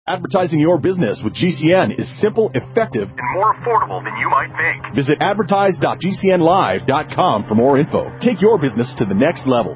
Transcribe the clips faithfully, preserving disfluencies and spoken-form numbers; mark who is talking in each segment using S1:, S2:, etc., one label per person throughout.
S1: Advertising your business with G C N is simple, effective, and more affordable than you might think. Visit advertise dot g c n live dot com for more info. Take your business to the next level.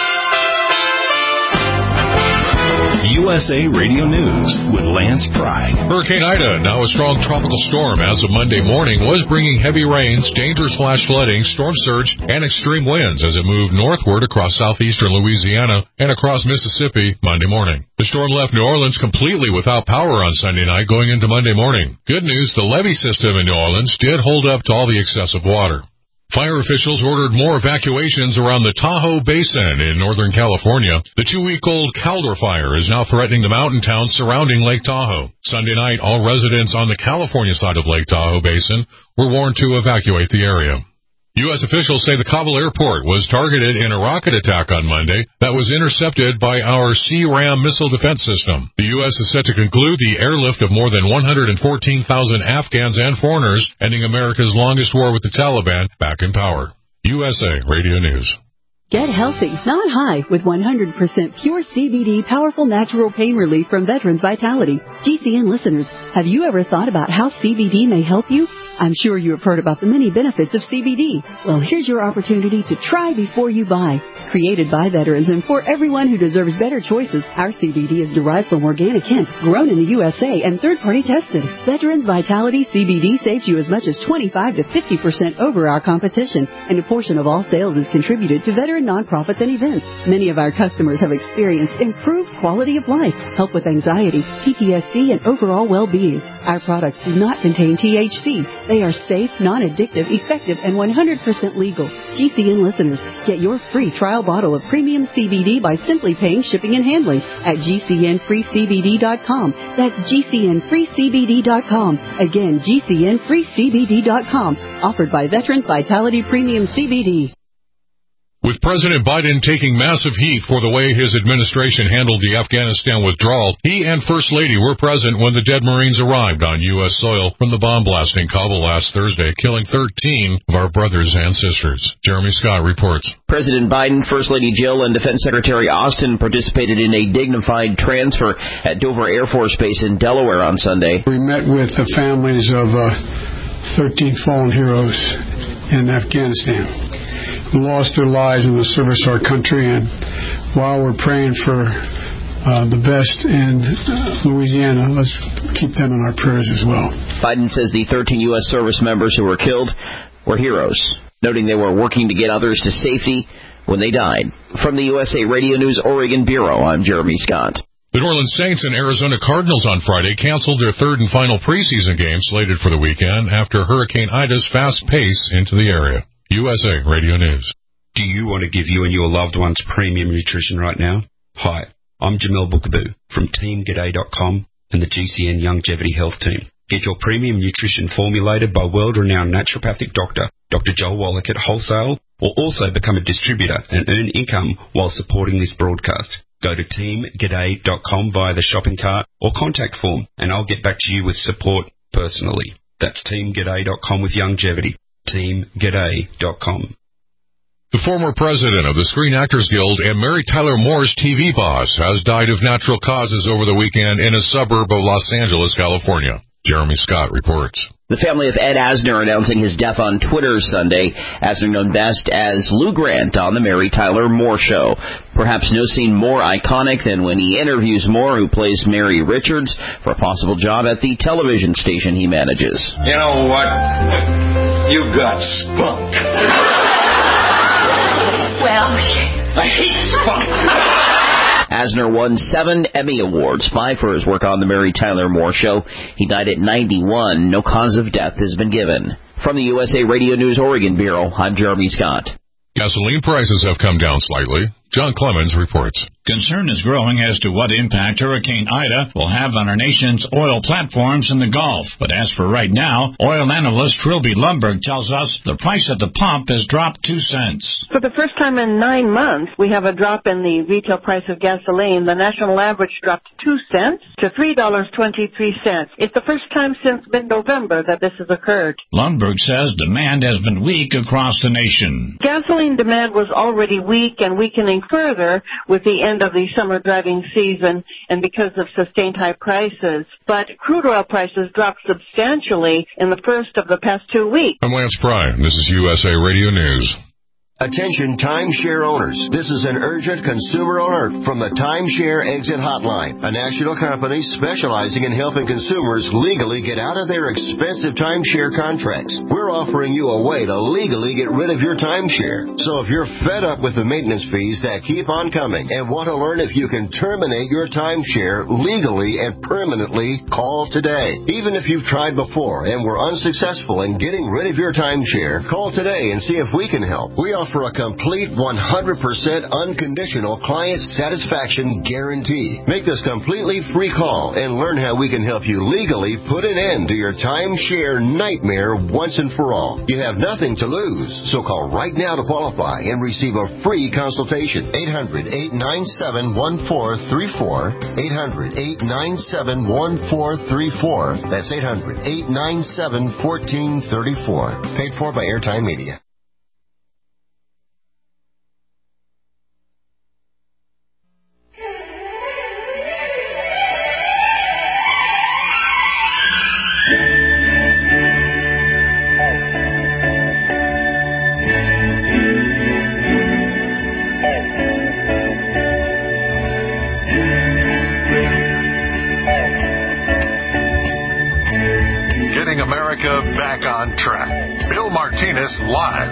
S2: U S A Radio News with Lance Pry.
S3: Hurricane Ida, now a strong tropical storm as of Monday morning, was bringing heavy rains, dangerous flash flooding, storm surge, and extreme winds as it moved northward across southeastern Louisiana and across Mississippi Monday morning. The storm left New Orleans completely without power on Sunday night going into Monday morning. Good news, the levee system in New Orleans did hold up to all the excessive water. Fire officials ordered more evacuations around the Tahoe Basin in Northern California. The two-week-old Caldor Fire is now threatening the mountain towns surrounding Lake Tahoe. Sunday night, all residents on the California side of Lake Tahoe Basin were warned to evacuate the area. U S officials say the Kabul airport was targeted in a rocket attack on Monday that was intercepted by our C RAM missile defense system. The U S is set to conclude the airlift of more than one hundred fourteen thousand Afghans and foreigners, ending America's longest war with the Taliban back in power. U S A Radio News.
S4: Get healthy, not high, with one hundred percent pure C B D powerful natural pain relief from Veterans Vitality. G C N listeners, have you ever thought about how C B D may help you? I'm sure you have heard about the many benefits of C B D. Well, here's your opportunity to try before you buy. Created by veterans and for everyone who deserves better choices, our C B D is derived from organic hemp, grown in the U S A, and third-party tested. Veterans Vitality C B D saves you as much as twenty-five to fifty percent over our competition, and a portion of all sales is contributed to veteran nonprofits and events. Many of our customers have experienced improved quality of life, help with anxiety, P T S D, and overall well-being. Our products do not contain T H C. They are safe, non-addictive, effective, and one hundred percent legal. G C N listeners, get your free trial bottle of premium C B D by simply paying shipping and handling at G C N free C B D dot com. That's G C N free C B D dot com. Again, G C N free C B D dot com. Offered by Veterans Vitality Premium C B D.
S3: With President Biden taking massive heat for the way his administration handled the Afghanistan withdrawal, he and First Lady were present when the dead Marines arrived on U S soil from the bomb blast in Kabul last Thursday, killing thirteen of our brothers and sisters. Jeremy Scott reports.
S5: President Biden, First Lady Jill, and Defense Secretary Austin participated in a dignified transfer at Dover Air Force Base in Delaware on Sunday.
S6: We met with the families of uh, thirteen fallen heroes in Afghanistan who lost their lives in the service of our country, and while we're praying for uh, the best in uh, Louisiana, let's keep them in our prayers as well.
S5: Biden says the thirteen U S service members who were killed were heroes, noting they were working to get others to safety when they died. From the U S A Radio News Oregon Bureau, I'm Jeremy Scott.
S3: The New Orleans Saints and Arizona Cardinals on Friday canceled their third and final preseason game slated for the weekend after Hurricane Ida's fast pace into the area. U S A Radio News.
S7: Do you want to give you and your loved ones premium nutrition right now? Hi, I'm Jamel Bookaboo from Team G'day dot com and the G C N Longevity Health Team. Get your premium nutrition formulated by world-renowned naturopathic doctor, Doctor Joel Wallach at Wholesale, or also become a distributor and earn income while supporting this broadcast. Go to Team G'day dot com via the shopping cart or contact form, and I'll get back to you with support personally. That's Team G'day dot com with Longevity. Team G'day dot com.
S3: The former president of the Screen Actors Guild and Mary Tyler Moore's T V boss has died of natural causes over the weekend in a suburb of Los Angeles, California. Jeremy Scott reports.
S5: The family of Ed Asner announcing his death on Twitter Sunday. Asner known best as Lou Grant on the Mary Tyler Moore Show. Perhaps no scene more iconic than when he interviews Moore, who plays Mary Richards, for a possible job at the television station he manages.
S8: You know what? You got spunk.
S9: Well,
S8: I hate spunk.
S5: Asner won seven Emmy Awards, five for his work on the Mary Tyler Moore Show. He died at ninety-one. No cause of death has been given. From the U S A Radio News Oregon Bureau, I'm Jeremy Scott.
S3: Gasoline prices have come down slightly. John Clemens reports.
S10: Concern is growing as to what impact Hurricane Ida will have on our nation's oil platforms in the Gulf. But as for right now, oil analyst Trilby Lumberg tells us the price at the pump has dropped two cents.
S11: For the first time in nine months, we have a drop in the retail price of gasoline. The national average dropped two cents to three dollars and twenty-three cents. It's the first time since mid-November that this has occurred.
S10: Lumberg says demand has been weak across the nation.
S11: Gasoline demand was already weak and weakening further with the end of the summer driving season and because of sustained high prices. But crude oil prices dropped substantially in the first of the past two weeks.
S3: I'm Lance Pry. This is U S A Radio News.
S9: Attention timeshare owners. This is an urgent consumer alert from the Timeshare Exit Hotline, a national company specializing in helping consumers legally get out of their expensive timeshare contracts. We're offering you a way to legally get rid of your timeshare. So if you're fed up with the maintenance fees that keep on coming and want to learn if you can terminate your timeshare legally and permanently, call today. Even if you've tried before and were unsuccessful in getting rid of your timeshare, call today and see if we can help. We offer a complete one hundred percent unconditional client satisfaction guarantee. Make this completely free call and learn how we can help you legally put an end to your timeshare nightmare once and for all. You have nothing to lose, so call right now to qualify and receive a free consultation. eight hundred, eight nine seven, one four three four. eight hundred, eight nine seven, one four three four. That's eight hundred, eight nine seven, one four three four. Paid for by Airtime Media.
S12: Back on track. Bill Martinez live.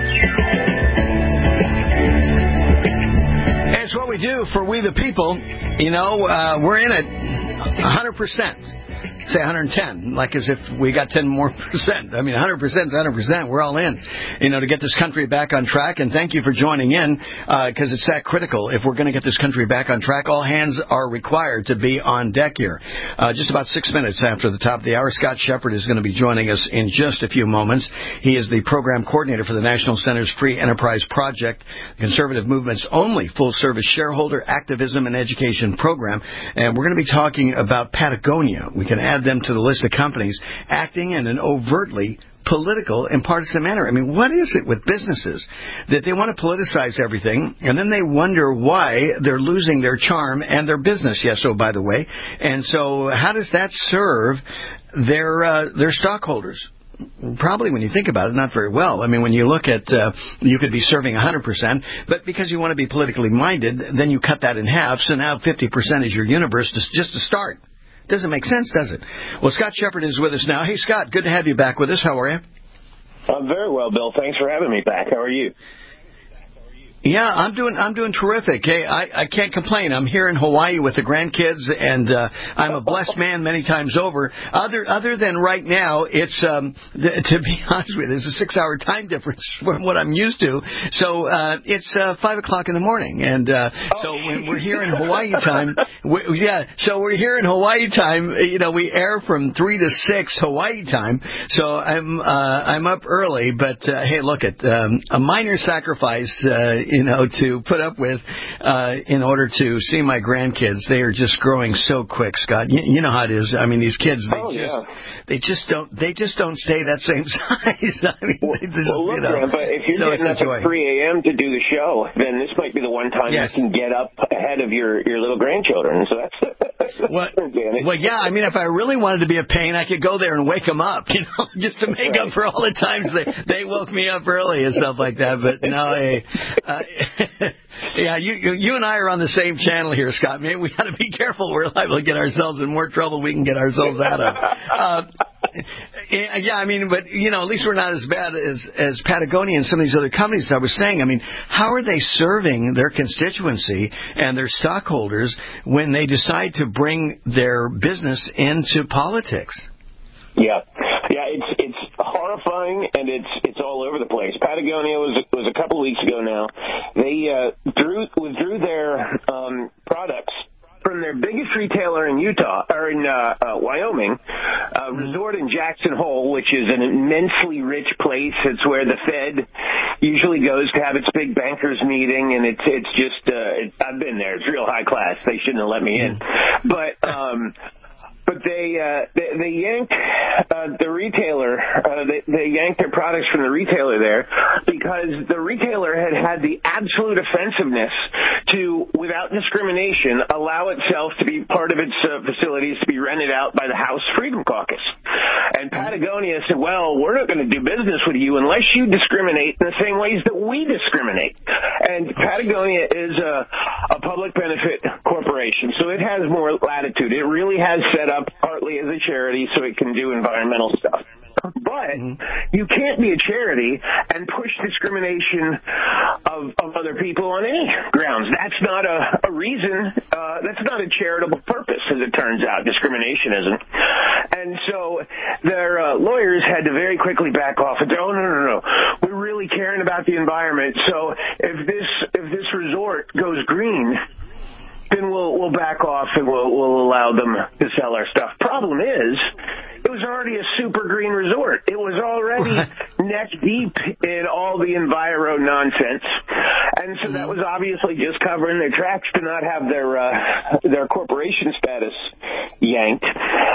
S13: It's what we do for We the People. You know, uh, we're in it one hundred percent. Say one hundred ten, like as if we got ten more percent. I mean, one hundred percent is one hundred percent. We're all in, you know, to get this country back on track. And thank you for joining in, because uh, it's that critical. If we're going to get this country back on track, all hands are required to be on deck here. Uh, just about six minutes after the top of the hour, Scott Shepard is going to be joining us in just a few moments. He is the program coordinator for the National Center's Free Enterprise Project, the conservative movement's only full-service shareholder activism and education program. And we're going to be talking about Patagonia. We can add them to the list of companies acting in an overtly political and partisan manner. I mean, what is it with businesses that they want to politicize everything, and then they wonder why they're losing their charm and their business? Yes, oh, by the way. And so how does that serve their uh, their stockholders? Probably, when you think about it, not very well. I mean, when you look at, uh, you could be serving one hundred percent, but because you want to be politically minded, then you cut that in half, so now fifty percent is your universe just to start. Doesn't make sense, does it? Well, Scott Shepard is with us now. Hey, Scott, good to have you back with us. How are you?
S14: I'm very well, Bill. Thanks for having me back. How are you?
S13: Yeah, I'm doing I'm doing terrific. Hey, I, I can't complain. I'm here in Hawaii with the grandkids, and uh, I'm a blessed man many times over. Other other than right now, it's um, th- to be honest with you, there's a six-hour time difference from what I'm used to. So uh, it's uh, five o'clock in the morning, and uh, so when we're here in Hawaii time, we, yeah. So we're here in Hawaii time. You know, we air from three to six Hawaii time. So I'm uh, I'm up early, but uh, hey, look at um, a minor sacrifice. Uh, you know, to put up with uh, in order to see my grandkids. They are just growing so quick, Scott. You, you know how it is. I mean, these kids, they
S14: oh,
S13: just
S14: yeah.
S13: they just don't they just don't stay that same size. I mean,
S14: well,
S13: they just,
S14: well, look,
S13: you know,
S14: Grandpa, if you're
S13: so
S14: getting up at three a.m. to do the show, then this might be the one time yes. you can get up ahead of your, your little grandchildren. So that's, that's
S13: well, well, yeah. I mean, if I really wanted to be a pain, I could go there and wake them up, you know, just to make right. up for all the times they they woke me up early and stuff like that. But no, hey, uh, yeah, you, you you and I are on the same channel here, Scott. Maybe we got to be careful. We're liable to get ourselves in more trouble we can get ourselves out of. Uh, yeah, I mean, but, you know, at least we're not as bad as, as Patagonia and some of these other companies I was saying. I mean, how are they serving their constituency and their stockholders when they decide to bring their business into politics?
S14: Yeah. Yeah, it's it's horrifying, and it's it's all over the place. Patagonia was was a couple of weeks ago now. They uh, drew withdrew their um, products from their biggest retailer in Utah, or in uh, uh, Wyoming, uh, resort in Jackson Hole, which is an immensely rich place. It's where the Fed usually goes to have its big bankers meeting, and it's it's just uh, it, I've been there. It's real high class. They shouldn't have let me in, but. Um, but they uh, they, they yanked uh, the retailer. Uh, they, they yanked their products from the retailer there because the retailer had had the absolute offensiveness to, without discrimination, allow itself to be part of its uh, facilities to be rented out by the House Freedom Caucus. And Patagonia said, well, we're not going to do business with you unless you discriminate in the same ways that we discriminate. And Patagonia is a, a public benefit corporation, so it has more latitude. It really has set up partly as a charity so it can do environmental stuff. But you can't be a charity and push discrimination of, of other people on any grounds. That's not a, a reason. Uh, that's not a charitable purpose, as it turns out. Discrimination isn't. And so their uh, lawyers had to very quickly back off and say, oh, no, no, no. We're really caring about the environment. So if this if this resort goes green, then we'll we'll back off and we'll we'll allow them to sell our stuff. Problem is, it was already a super green resort. It was already neck deep in all the enviro nonsense, and so that was obviously just covering their tracks to not have their uh, their corporation status yanked.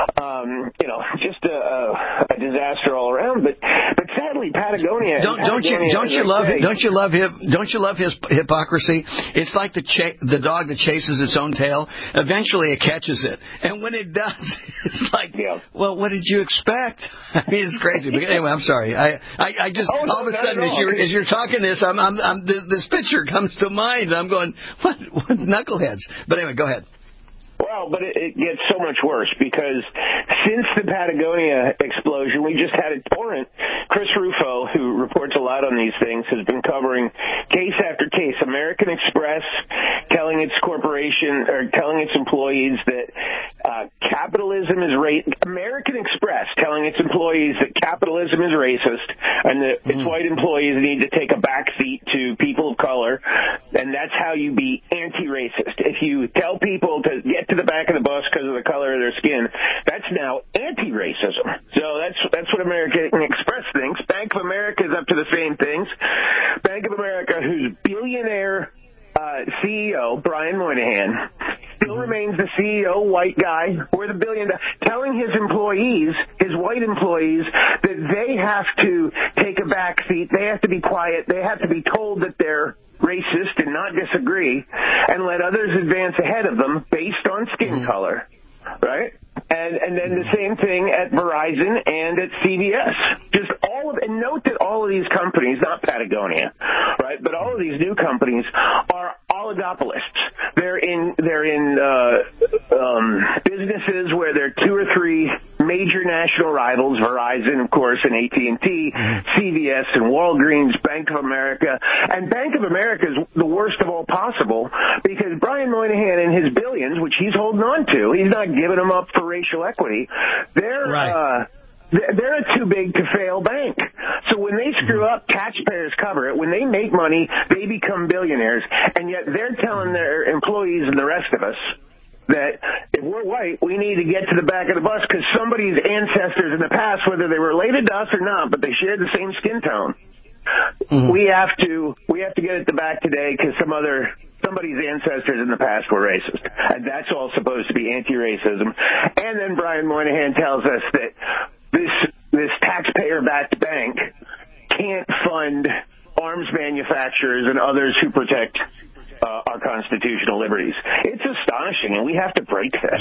S14: Um, you know, just a, a, a disaster all around. But but sadly, Patagonia.
S13: Don't, don't you don't you love it? Don't you love him? Don't you love his hypocrisy? It's like the ch- the dog that chases its own tail. Eventually, it catches it, and when it does, it's like, yeah. well, what did you expect? I mean, it's crazy. But anyway, I'm sorry. I I, I just oh, no, all of a sudden, as you're as you're talking this, I'm I'm, I'm this picture comes to mind. I'm going, what, what knuckleheads? But anyway, go ahead.
S14: Well, but it, it gets so much worse because since the Patagonia explosion, we just had a torrent. Chris Rufo, who reports a lot on these things, has been covering case after case. American Express telling its corporation or telling its employees that uh, capitalism is racist. American Express telling its employees that capitalism is racist and that mm. its white employees need to take a back seat to people of color, and that's how you be anti-racist. If you tell people to get to the back of the bus because of the color of their skin, that's now anti-racism. So that's that's what American Express thinks. Bank of America is up to the same things. Bank of America, whose billionaire uh, C E O, Brian Moynihan, still remains the C E O, white guy, or the billionaire, telling his employees, his white employees, that they have to take a back seat, they have to be quiet, they have to be told that they're racist and not disagree, and let others advance ahead of them based on skin color, right? And and then the same thing at Verizon and at C V S. Just all of, and note that all of these companies, not Patagonia, right, but all of these new companies are oligopolists. They're in they're in uh, um, businesses where there are two or three major national rivals: Verizon, of course, and A T and T, C V S, and Walgreens, Bank of America. And Bank of America is the worst of all possible because Brian Moynihan and his billions, which he's holding on to, he's not giving them up for racial equity. They're right. uh, they're a too big to fail bank. So when they screw up, taxpayers cover it. When they make money, they become billionaires. And yet they're telling their employees and the rest of us that if we're white, we need to get to the back of the bus because somebody's ancestors in the past, whether they were related to us or not, but they shared the same skin tone. Mm-hmm. We have to we have to get at the back today because some other somebody's ancestors in the past were racist, and that's all supposed to be anti-racism. And then Brian Moynihan tells us that this this taxpayer-backed bank can't fund arms manufacturers and others who protect uh, our constitutional liberties. It's astonishing, and we have to break this.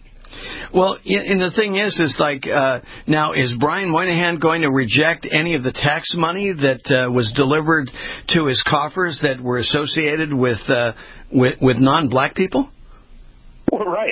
S13: Well, and the thing is, is like, uh, now, is Brian Moynihan going to reject any of the tax money that uh, was delivered to his coffers that were associated with uh, with, with non-black people?
S14: Well, right.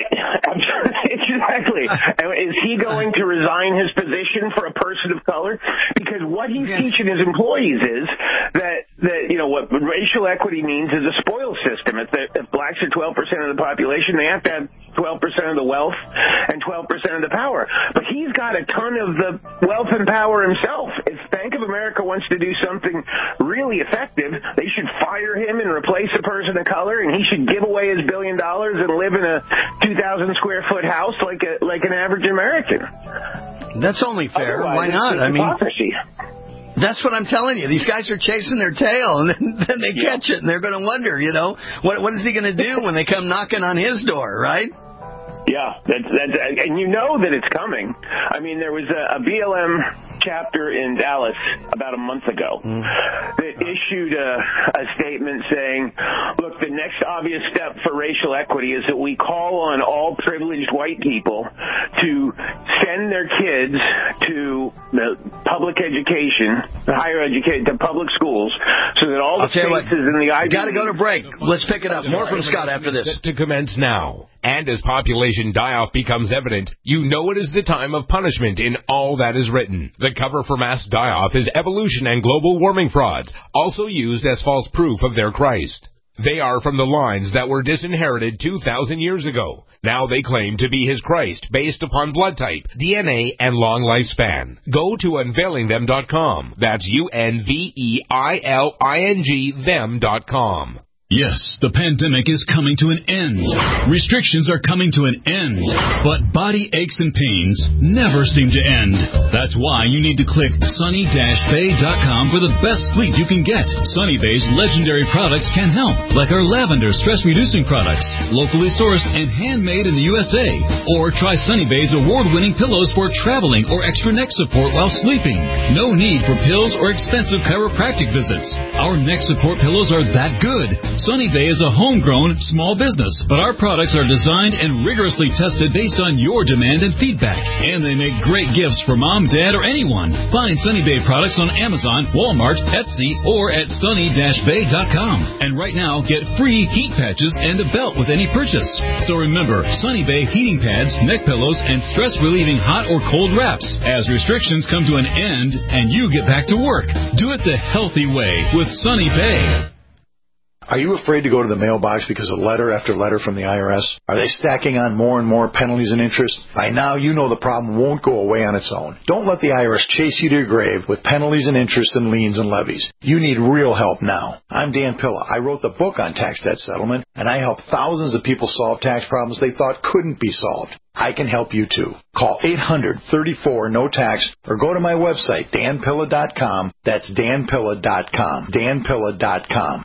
S14: Exactly. Is he going to resign his position for a person of color? Because what he's yes. teaching his employees is that, that, you know, what racial equity means is a spoil system. If, the, if blacks are twelve percent of the population, they have to have twelve percent of the wealth and twelve percent of the power. But he's got a ton of the wealth and power himself. If Bank of America wants to do something really effective, they should fire him and replace a person of color, and he should give away his billion dollars and live in a two thousand square foot house like a, like an average American.
S13: That's only fair.
S14: Otherwise,
S13: why not? I mean,
S14: hypocrisy.
S13: That's what I'm telling you. These guys are chasing their tail, and then, then they
S14: yeah.
S13: catch it, and they're going to wonder, you know, what what is he going to do when they come knocking on his door, right?
S14: Yep. Yeah, that's, that's, and you know that it's coming. I mean, there was a, a B L M chapter in Dallas about a month ago mm. that issued a, a statement saying, look, the next obvious step for racial equity is that we call on all privileged white people to send their kids to the public education, higher education, to public schools, so that all
S13: I'll
S14: the spaces in the Ivy
S13: Got to go to break. Let's pick it up. More from Scott after this.
S15: To commence now. And as population die-off becomes evident, you know it is the time of punishment in all that is written. The cover for mass die-off is evolution and global warming frauds, also used as false proof of their Christ. They are from the lines that were disinherited two thousand years ago. Now they claim to be his Christ based upon blood type, D N A, and long lifespan. Go to unveiling them dot com. That's U N V E I L I N G them dot com.
S2: Yes, the pandemic is coming to an end. Restrictions are coming to an end. But body aches and pains never seem to end. That's why you need to click sunny dash bay dot com for the best sleep you can get. Sunny Bay's legendary products can help, like our lavender stress-reducing products, locally sourced and handmade in the U S A. Or try Sunny Bay's award-winning pillows for traveling or extra neck support while sleeping. No need for pills or expensive chiropractic visits. Our neck support pillows are that good. Sunny Bay is a homegrown small business, but our products are designed and rigorously tested based on your demand and feedback. And they make great gifts for mom, dad, or anyone. Find Sunny Bay products on Amazon, Walmart, Etsy, or at sunny dash bay dot com. And right now, get free heat patches and a belt with any purchase. So remember, Sunny Bay heating pads, neck pillows, and stress-relieving hot or cold wraps. As restrictions come to an end and you get back to work, do it the healthy way with Sunny Bay.
S16: Are you afraid to go to the mailbox because of letter after letter from the I R S? Are they stacking on more and more penalties and interest? By now, you know the problem won't go away on its own. Don't let the I R S chase you to your grave with penalties and interest and liens and levies. You need real help now. I'm Dan Pilla. I wrote the book on tax debt settlement, and I help thousands of people solve tax problems they thought couldn't be solved. I can help you too. Call eight hundred, thirty-four, no tax or go to my website, dan pilla dot com. That's dan pilla dot com. dan pilla dot com.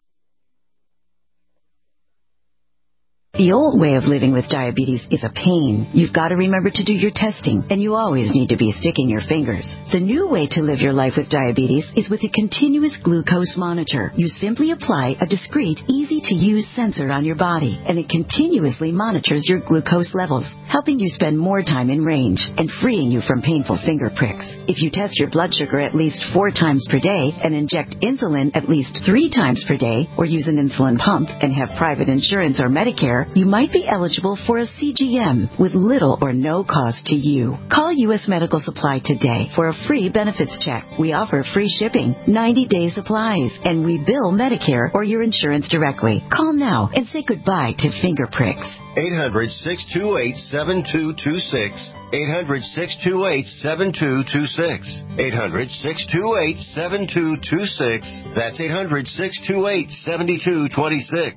S17: The old way of living with diabetes is a pain. You've got to remember to do your testing, and you always need to be sticking your fingers. The new way to live your life with diabetes is with a continuous glucose monitor. You simply apply a discreet, easy-to-use sensor on your body, and it continuously monitors your glucose levels, helping you spend more time in range and freeing you from painful finger pricks. If you test your blood sugar at least four times per day and inject insulin at least three times per day, or use an insulin pump and have private insurance or Medicare, you might be eligible for a C G M with little or no cost to you. Call U S Medical Supply today for a free benefits check. We offer free shipping, ninety-day supplies, and we bill Medicare or your insurance directly. Call now and say goodbye to finger pricks.
S9: eight hundred, six two eight, seven two two six. eight hundred, six two eight, seven two two six. eight hundred, six two eight, seven two two six. That's eight hundred, six two eight, seven two two six.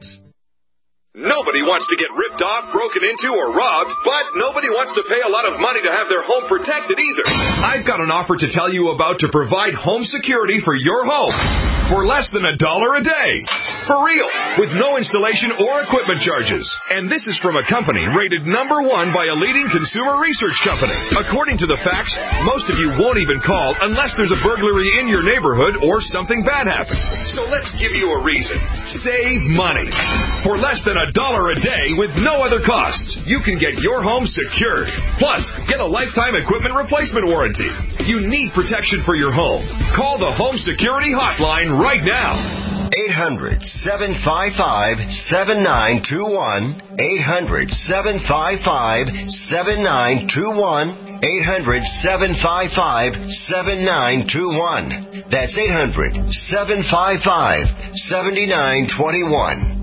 S18: Nobody wants to get ripped off, broken into, or robbed, but nobody wants to pay a lot of money to have their home protected either. I've got an offer to tell you about to provide home security for your home for less than a dollar a day. For real, with no installation or equipment charges. And this is from a company rated number one by a leading consumer research company. According to the facts, most of you won't even call unless there's a burglary in your neighborhood or something bad happens. So let's give you a reason. Save money. For less than a dollar a day with no other costs, you can get your home secured. Plus, get a lifetime equipment replacement warranty. You need protection for your home. Call the Home Security Hotline right now.
S9: eight hundred, seven five five, seven nine two one. eight hundred, seven five five, seven nine two one. eight hundred, seven five five, seven nine two one. That's eight hundred, seven five five, seven nine two one.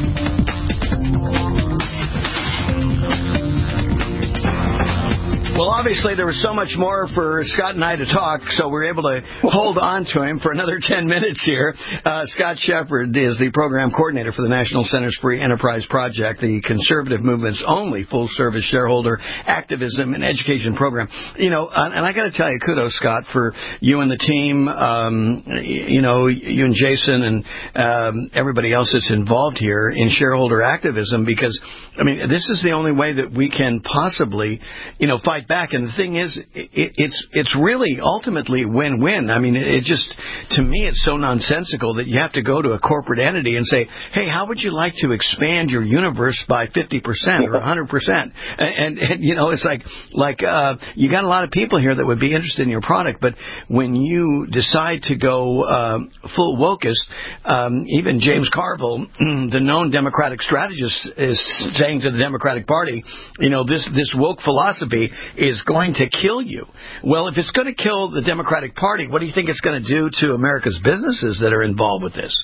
S13: Well, obviously there was so much more for Scott and I to talk, so we were able to hold on to him for another ten minutes here. Uh, Scott Shepard is the program coordinator for the National Center's Free Enterprise Project, the conservative movement's only full-service shareholder activism and education program. You know, and I got to tell you, kudos, Scott, for you and the team, um, you know, you and Jason and um, everybody else that's involved here in shareholder activism, because, I mean, this is the only way that we can possibly, you know, fight back. And the thing is, it, it's it's really ultimately win-win. I mean, it just, to me, it's so nonsensical that you have to go to a corporate entity and say, hey, how would you like to expand your universe by fifty percent or one hundred percent? And, and, and you know, it's like, like uh, you got a lot of people here that would be interested in your product, but when you decide to go uh, full wokist, um, even James Carville, the known Democratic strategist, is saying to the Democratic Party, you know, this, this woke philosophy is going to kill you. Well, if it's going to kill the Democratic Party, what do you think it's going to do to America's businesses that are involved with this?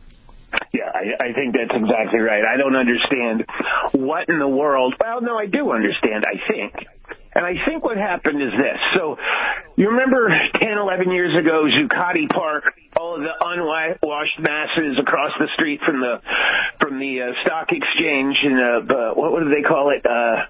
S14: Yeah, I, I think that's exactly right. I don't understand what in the world. Well, no, I do understand, I think. And I think what happened is this. So you remember ten, eleven years ago, Zuccotti Park, all of the unwashed masses across the street from the from the uh, stock exchange and uh, uh, what, what do they call it? Uh,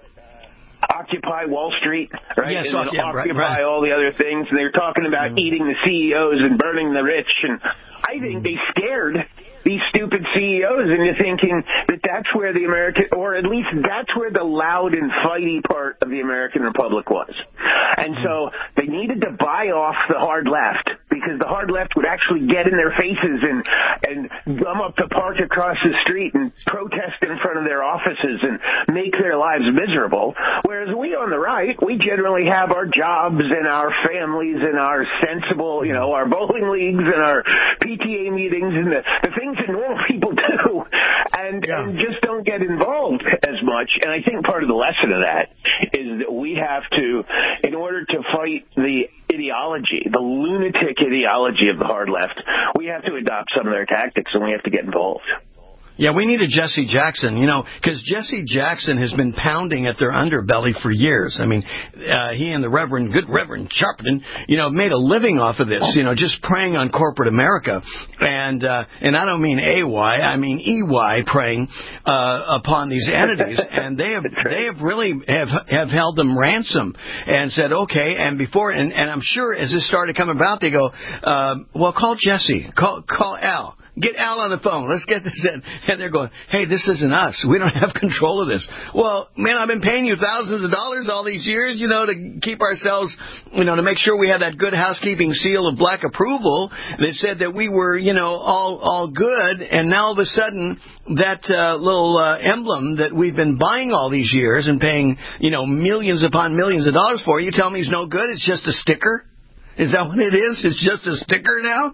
S14: Occupy Wall Street, right?
S13: Yes,
S14: and
S13: yeah,
S14: Occupy
S13: right, right.
S14: all the other things. And they were talking about mm. eating the C E Os and burning the rich. And I think they scared these stupid C E Os into thinking that that's where the American, or at least that's where the loud and fighty part of the American Republic was. And so they needed to buy off the hard left, because the hard left would actually get in their faces and and gum up the park across the street and protest in front of their offices and make their lives miserable. Whereas we on the right, we generally have our jobs and our families and our sensible, you know, our bowling leagues and our P T A meetings and the, the things that normal people do, and, yeah. and just don't get involved as much. And I think part of the lesson of that is that we have to, in order to fight the ideology, the lunatic ideology of the hard left, we have to adopt some of their tactics, and we have to get involved.
S13: Yeah, we need a Jesse Jackson, you know, because Jesse Jackson has been pounding at their underbelly for years. I mean, uh, he and the Reverend, good Reverend Sharpton, you know, made a living off of this, you know, just preying on corporate America. And uh, and I don't mean A Y, I mean E Y, preying uh, upon these entities. And they have they have really have have held them ransom and said, okay, and before, and, and I'm sure as this started coming about, they go, uh, well, call Jesse, call call Al. Get Al on the phone. Let's get this in. And they're going, hey, this isn't us. We don't have control of this. Well, man, I've been paying you thousands of dollars all these years, you know, to keep ourselves, you know, to make sure we had that good housekeeping seal of black approval that said that we were, you know, all all good. And now all of a sudden, that uh, little uh, emblem that we've been buying all these years and paying, you know, millions upon millions of dollars for, you tell me it's no good? It's just a sticker? Is that what it is? It's just a sticker now?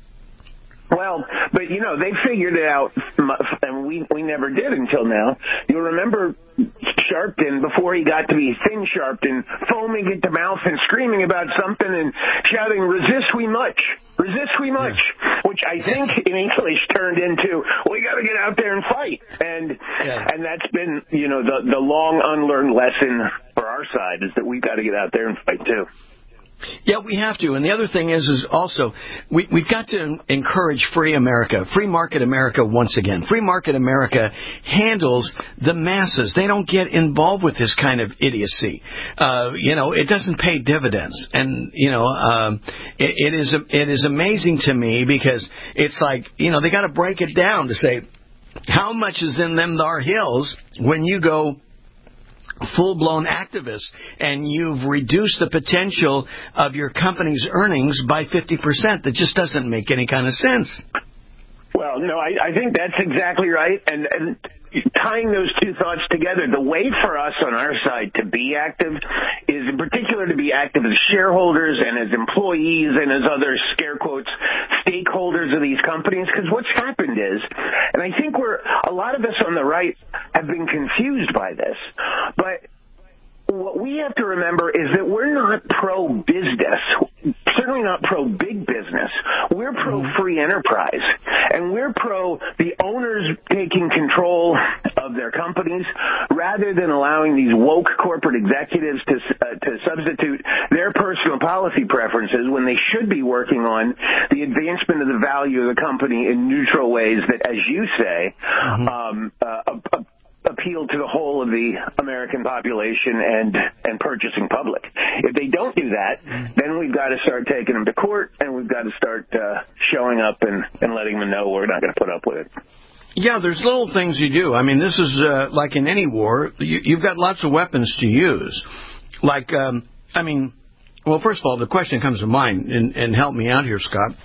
S14: Well, but, you know, they figured it out, and we we never did until now. You'll remember Sharpton, before he got to be thin Sharpton, foaming at the mouth and screaming about something and shouting, resist we much, resist we much, yeah. which I think in English turned into, we got to get out there and fight. And yeah. and that's been, you know, the, the long unlearned lesson for our side is that we've got to get out there and fight, too.
S13: Yeah, we have to. And the other thing is, is also, we, we've got to encourage free America, free market America once again. Free market America handles the masses. They don't get involved with this kind of idiocy. Uh, you know, it doesn't pay dividends. And, you know, um, it, it is it is amazing to me because it's like, you know, they got to break it down to say, how much is in them thar hills when you go full-blown activist, and you've reduced the potential of your company's earnings by fifty percent. That just doesn't make any kind of sense.
S14: Well, no, I, I think that's exactly right. And, and tying those two thoughts together, the way for us on our side to be active is in particular to be active as shareholders and as employees and as other, scare quotes, stakeholders of these companies. Because what's happened is, and I think we're, a lot of us on the right have been confused by this, but what we have to remember is that we're not pro-business, certainly not pro-big business. We're pro-free enterprise, and we're pro the owners taking control of of their companies, rather than allowing these woke corporate executives to uh, to substitute their personal policy preferences when they should be working on the advancement of the value of the company in neutral ways that, as you say, mm-hmm. um, uh, uh, appeal to the whole of the American population and and purchasing public. If they don't do that, then we've got to start taking them to court, and we've got to start uh, showing up and, and letting them know we're not going to put up with it.
S13: Yeah, there's little things you do. I mean, this is uh, like in any war, you, you've got lots of weapons to use. Like, um, I mean, well, first of all, the question comes to mind, and, and help me out here, Scott.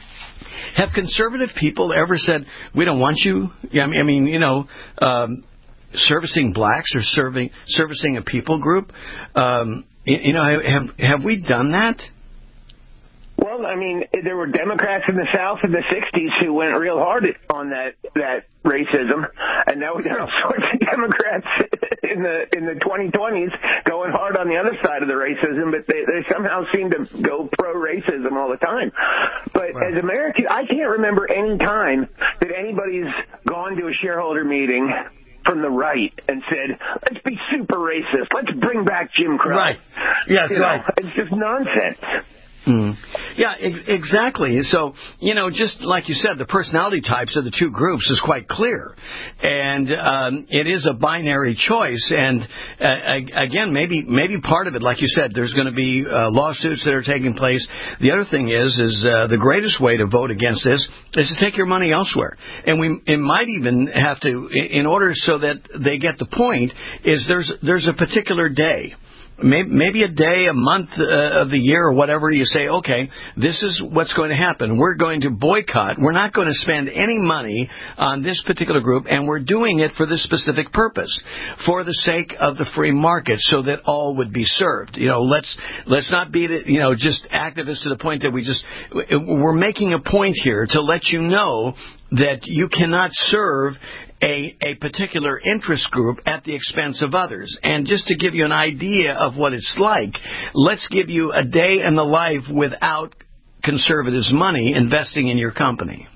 S13: Have conservative people ever said, we don't want you? Yeah, I mean, I mean you know, um, servicing blacks or serving servicing a people group? Um, you, you know, have have we done that?
S14: Well, I mean, there were Democrats in the South in the sixties who went real hard on that that racism, and now we got all sorts of Democrats in the in the twenty twenties going hard on the other side of the racism, but they, they somehow seem to go pro-racism all the time. But right. as Americans, I can't remember any time that anybody's gone to a shareholder meeting from the right and said, let's be super racist, let's bring back Jim Crow.
S13: Right. Yes,
S14: you
S13: right.
S14: know, it's just nonsense.
S13: Mm. Yeah, ex- exactly. So, you know, just like you said, the personality types of the two groups is quite clear. And um, it is a binary choice. And, uh, again, maybe maybe part of it, like you said, there's going to be uh, lawsuits that are taking place. The other thing is, is uh, the greatest way to vote against this is to take your money elsewhere. And we it might even have to, in order so that they get the point, is there's there's a particular day. Maybe a day, a month uh, of the year or whatever, you say, okay, this is what's going to happen. We're going to boycott. We're not going to spend any money on this particular group, and we're doing it for this specific purpose, for the sake of the free market, so that all would be served. You know, let's let's not be, you know, just activists to the point that we just, we're making a point here to let you know that you cannot serve A, a particular interest group at the expense of others. And just to give you an idea of what it's like, let's give you a day in the life without conservatives' money investing in your company.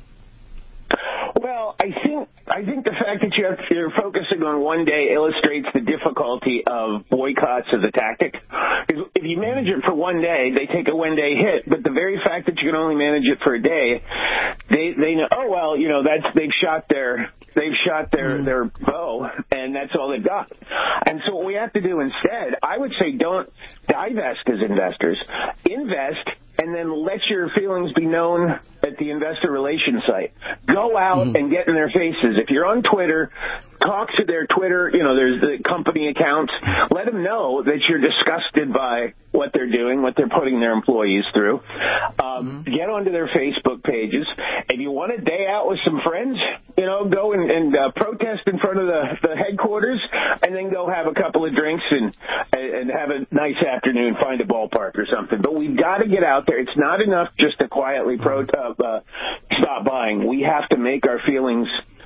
S14: Well, I think I think the fact that you have, you're focusing on one day illustrates the difficulty of boycotts as a tactic. Because if you manage it for one day, they take a one-day hit. But the very fact that you can only manage it for a day, they they know, oh, well, you know, that's they've shot their... They've shot their, mm. their bow, and that's all they've got. And so what we have to do instead, I would say don't divest as investors. Invest, and then let your feelings be known at the investor relations site. Go out mm. and get in their faces. If you're on Twitter, talk to their Twitter, you know, there's the company accounts. Let them know that you're disgusted by what they're doing, what they're putting their employees through. Um, mm-hmm. Get onto their Facebook pages. If you want a day out with some friends, you know, go and, and uh, protest in front of the, the headquarters, and then go have a couple of drinks and and have a nice afternoon, find a ballpark or something. But we've got to get out there. It's not enough just to quietly pro- uh, uh, stop buying. We have to make our feelings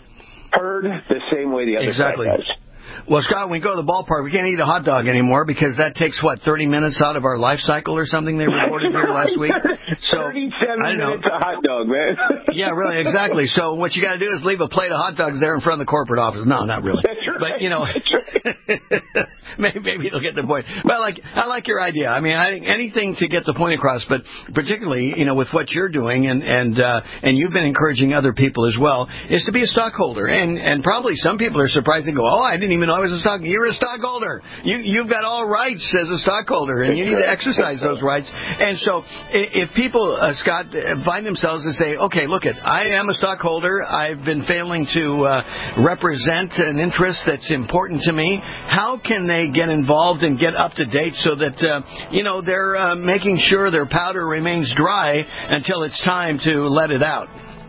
S14: heard the same way the other
S13: exactly.
S14: side does.
S13: Well, Scott, when we go to the ballpark, we can't eat a hot dog anymore because that takes, what, thirty minutes out of our life cycle or something they reported here last week? So,
S14: thirty-seven
S13: I don't know.
S14: minutes a hot dog, man.
S13: Yeah, really, exactly. So what you got to do is leave a plate of hot dogs there in front of the corporate office. No, not really.
S14: That's right.
S13: But, you know,
S14: right.
S13: maybe, maybe you'll get the point. But I like, I like your idea. I mean, I think anything to get the point across, but particularly, you know, with what you're doing, and, and, uh, and you've been encouraging other people as well, is to be a stockholder. And, and probably some people are surprised and go, oh, I didn't even know I was a stockholder. You're a stockholder. You, you've got all rights as a stockholder, and you need to exercise those rights. And so if people, uh, Scott, find themselves and say, okay, look, it, I am a stockholder. I've been failing to uh, represent an interest that's important to me. How can they get involved and get up to date so that, uh, you know, they're uh, making sure their powder remains dry until it's time to let it out?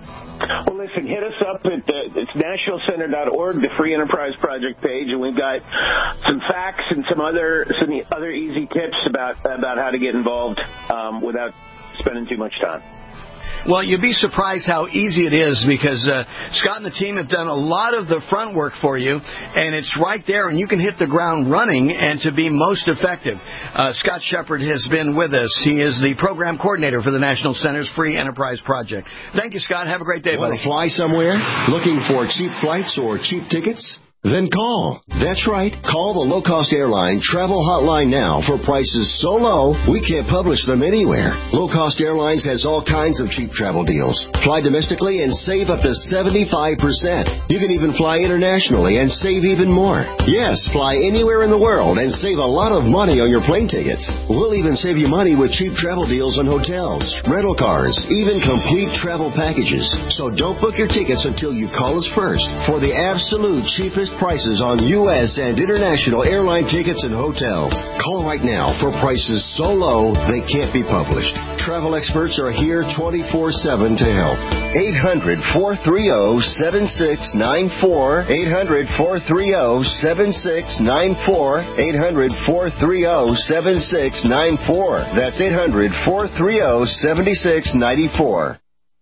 S14: Well, listen, hit us up at the, it's national center dot org, the Free Enterprise Project page, and we've got some facts and some other some other easy tips about about how to get involved um, without spending too much time.
S13: Well, you'd be surprised how easy it is because uh, Scott and the team have done a lot of the front work for you, and it's right there, and you can hit the ground running and to be most effective. Uh, Scott Shepard has been with us. He is the program coordinator for the National Center's Free Enterprise Project. Thank you, Scott. Have a great day,
S9: Want
S13: buddy.
S9: to fly somewhere? Looking for cheap flights or cheap tickets? Then call. That's right. Call the low-cost airline travel hotline now for prices so low we can't publish them anywhere. Low-cost airlines has all kinds of cheap travel deals. Fly domestically and save up to seventy-five percent. You can even fly internationally and save even more. Yes, fly anywhere in the world and save a lot of money on your plane tickets. We'll even save you money with cheap travel deals on hotels, rental cars, even complete travel packages. So don't book your tickets until you call us first for the absolute cheapest prices on U S and international airline tickets and hotels. Call right now for prices so low they can't be published. Travel experts are here twenty-four seven to help. eight hundred, four three zero, seven six nine four. eight hundred, four three zero, seven six nine four. eight hundred, four three zero, seven six nine four. That's eight hundred, four three zero, seven six nine four.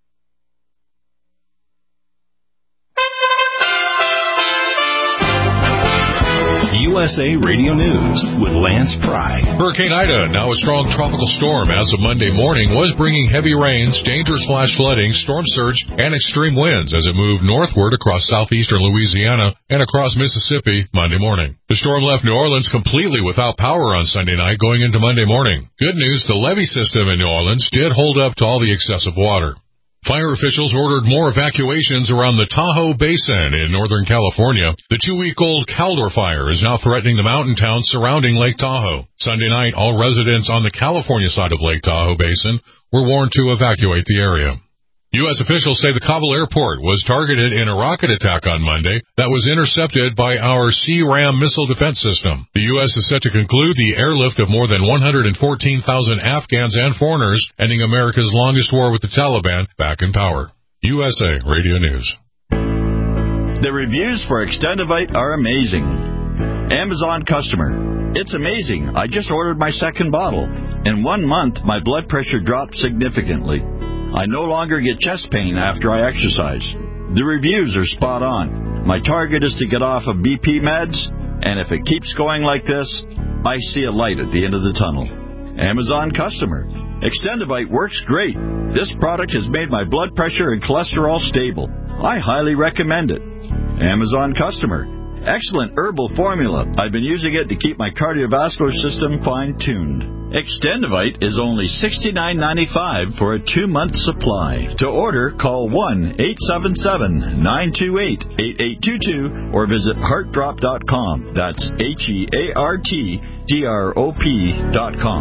S2: U S A Radio News with Lance Pry.
S3: Hurricane Ida, now a strong tropical storm as of Monday morning, was bringing heavy rains, dangerous flash flooding, storm surge, and extreme winds as it moved northward across southeastern Louisiana and across Mississippi Monday morning. The storm left New Orleans completely without power on Sunday night going into Monday morning. Good news, the levee system in New Orleans did hold up to all the excessive water. Fire officials ordered more evacuations around the Tahoe Basin in Northern California. The two-week-old Caldor fire is now threatening the mountain towns surrounding Lake Tahoe. Sunday night, all residents on the California side of Lake Tahoe Basin were warned to evacuate the area. U S officials say the Kabul airport was targeted in a rocket attack on Monday that was intercepted by our C RAM missile defense system. The U S is set to conclude the airlift of more than one hundred fourteen thousand Afghans and foreigners, ending America's longest war with the Taliban back in power. U S A Radio News.
S19: The reviews for Extendivite are amazing. Amazon customer. It's amazing. I just ordered my second bottle. In one month, my blood pressure dropped significantly. I no longer get chest pain after I exercise. The reviews are spot on. My target is to get off of B P meds, and if it keeps going like this, I see a light at the end of the tunnel. Amazon customer. Extendivite works great. This product has made my blood pressure and cholesterol stable. I highly recommend it. Amazon customer. Excellent herbal formula. I've been using it to keep my cardiovascular system fine-tuned. Extendivite is only sixty-nine ninety-five for a two-month supply. To order, call one eight seven seven, nine two eight, eight eight two two or visit heart drop dot com. That's H E A R T D R O P dot com.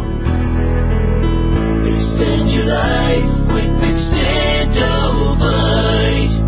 S20: Extend your life with Extendivite.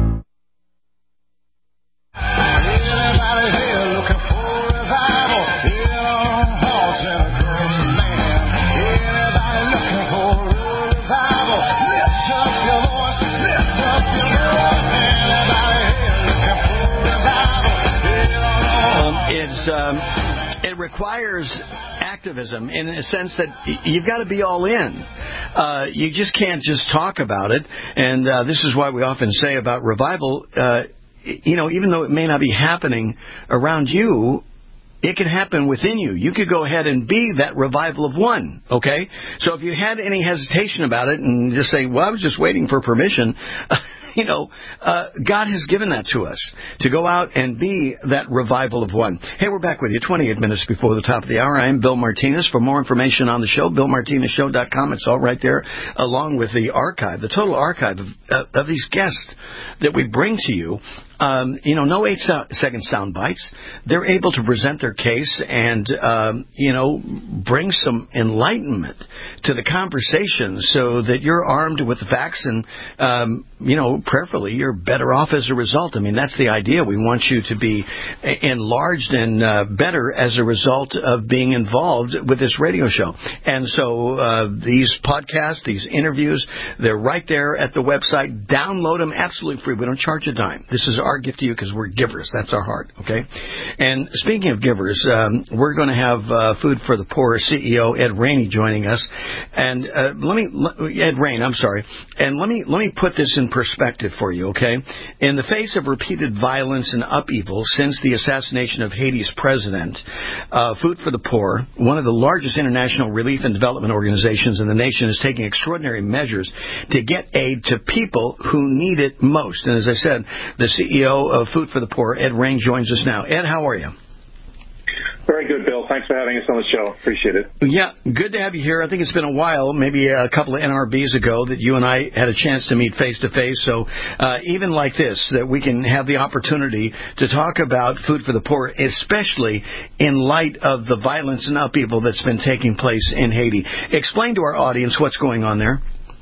S13: Um, it requires activism in a sense that you've got to be all in. Uh, you just can't just talk about it. And uh, this is why we often say about revival, uh, you know, even though it may not be happening around you, it can happen within you. You could go ahead and be that revival of one, okay? So if you had any hesitation about it and just say, well, I was just waiting for permission, you know, uh, God has given that to us to go out and be that revival of one. Hey, we're back with you twenty-eight minutes before the top of the hour. I am Bill Martinez. For more information on the show, bill martinez show dot com. It's all right there, along with the archive, the total archive of, uh, of these guests that we bring to you. Um, you know, no eight-second sound bites. They're able to present their case and, um, you know, bring some enlightenment to the conversation so that you're armed with the facts and, um, you know, prayerfully you're better off as a result. I mean, that's the idea. We want you to be enlarged and uh, better as a result of being involved with this radio show. And so uh, these podcasts, these interviews, they're right there at the website. Download them absolutely free. We don't charge a dime. This is our gift to you because we're givers. That's our heart, okay? And speaking of givers, um, we're going to have uh, Food for the Poor C E O Ed Rainey joining us. And uh, let me, Ed Rain, I'm sorry. And let me let me put this in perspective for you, okay? In the face of repeated violence and upheaval since the assassination of Haiti's president, uh, Food for the Poor, one of the largest international relief and development organizations in the nation, is taking extraordinary measures to get aid to people who need it most. host. And as I said, the C E O of Food for the Poor, Ed Rain, joins us now. Ed, how are you?
S21: Very good, Bill. Thanks for having us on the show. Appreciate it.
S13: Yeah, good to have you here. I think it's been a while, maybe a couple of N R Bs ago, that you and I had a chance to meet face-to-face. So uh, even like this, that we can have the opportunity to talk about Food for the Poor, especially in light of the violence and upheaval that's been taking place in Haiti. Explain to our audience what's going on there.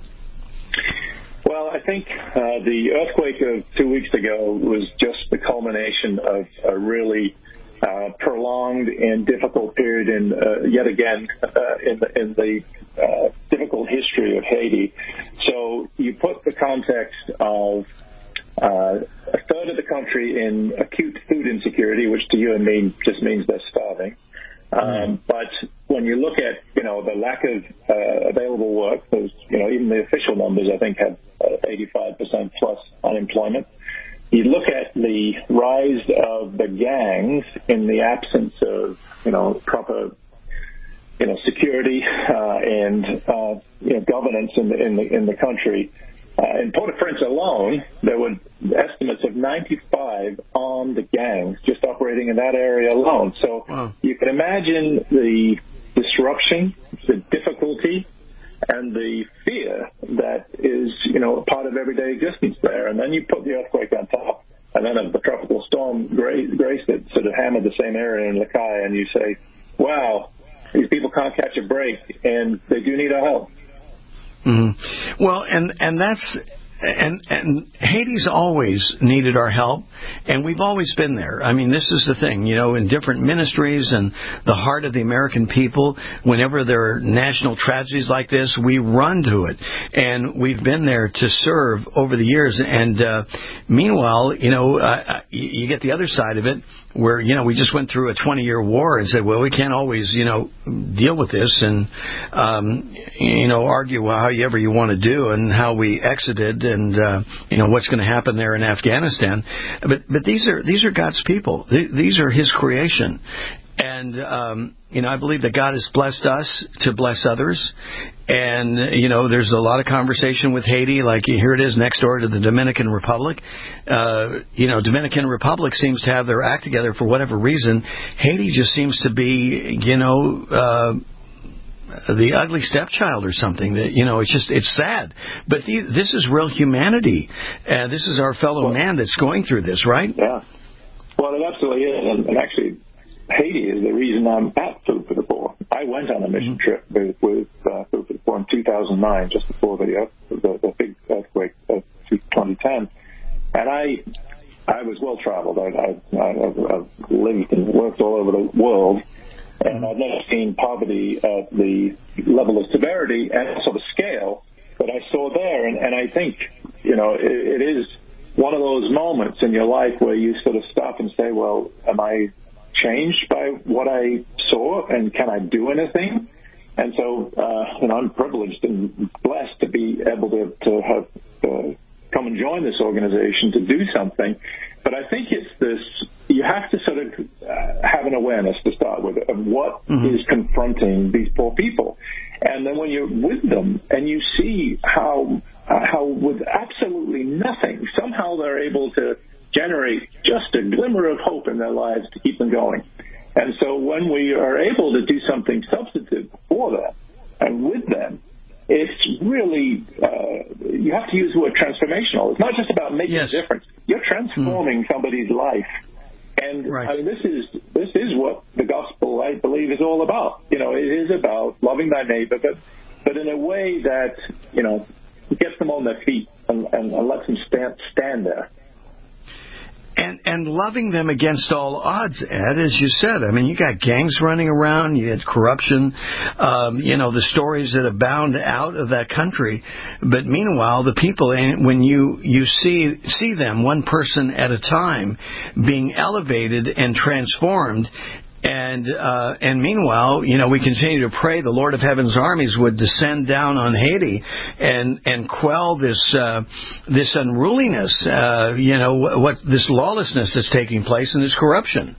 S21: Well, I think uh, the earthquake of two weeks ago was just the culmination of a really Uh, prolonged and difficult period in, uh, yet again, uh, in the, in the uh, difficult history of Haiti. So you put the context of uh, a third of the country in acute food insecurity, which to you and me just means they're starving. Um, but when you look at, you know, the lack of uh, available work, those, you know, even the official numbers, I think, have uh, eighty-five percent plus unemployment. You look at the rise of the gangs in the absence of, you know, proper, you know, security uh, and uh, you know, governance in the in the in the country. Uh, in Port-au-Prince alone, there were estimates of ninety-five armed gangs just operating in that area alone. So wow. You can imagine the disruption, the difficulty, and the fear that is, you know, a part of everyday existence there. And then you put the earthquake on top, and then the tropical storm Grace, Grace that sort of hammered the same area in Lakai, and you say, wow, these people can't catch a break, and they do need our help.
S13: Mm-hmm. Well, and, and that's... And, and Haiti's always needed our help, and we've always been there. I mean, this is the thing, you know, in different ministries and the heart of the American people, whenever there are national tragedies like this, we run to it. And we've been there to serve over the years. And uh, meanwhile, you know, uh, you get the other side of it, where, you know, we just went through a twenty-year war and said, well, we can't always, you know, deal with this and, um, you know, argue however you want to do and how we exited and, uh, you know, what's going to happen there in Afghanistan. But but these are these are God's people. These are His creation. And, um, you know, I believe that God has blessed us to bless others. And, you know, there's a lot of conversation with Haiti, like here it is next door to the Dominican Republic. Uh, you know, Dominican Republic seems to have their act together for whatever reason. Haiti just seems to be, you know, uh, the ugly stepchild or something. That, you know, it's just, it's sad. But the, this is real humanity. Uh, this is our fellow well, man that's going through this, right?
S21: Yeah. Well, it absolutely is. And, and actually, Haiti is the reason I'm at Food for the Poor. I went on a mission trip with, with uh, Food for the Poor in two thousand nine, just before the uh, the, the big earthquake of twenty ten, and I I was well traveled. I, I, I've lived and worked all over the world, and I've never seen poverty at the level of severity and also the scale that I saw there. And, and I think, you know, it, it is one of those moments in your life where you sort of stop and say, well, am I changed by what I saw, and can I do anything? And so, uh, you know, I'm privileged and blessed to be able to, to have uh, come and join this organization to do something. But I think it's this, you have to sort of uh, have an awareness to start with of what mm-hmm. is confronting these poor people. And then when you're with them and you see how, uh, how with absolutely nothing, somehow they're able to generate just a glimmer of hope in their lives to keep them going. And so when we are able to do something substantive for them and with them, it's really, uh, you have to use the word transformational. It's not just about making yes. a difference. You're transforming mm. somebody's life. And right. I mean, this is this is what the gospel, I believe, is all about. You know, it is about loving thy neighbor, but, but in a way that, you know, gets them on their feet and, and, and lets them stand, stand there.
S13: And and loving them against all odds, Ed, as you said. I mean, you got gangs running around, you had corruption, um, you know, the stories that abound out of that country. But meanwhile, the people, when you, you see see them one person at a time being elevated and transformed, And uh, and meanwhile, you know, we continue to pray the Lord of Heaven's armies would descend down on Haiti and and quell this uh, this unruliness, uh, you know, what this lawlessness that's taking place and this corruption.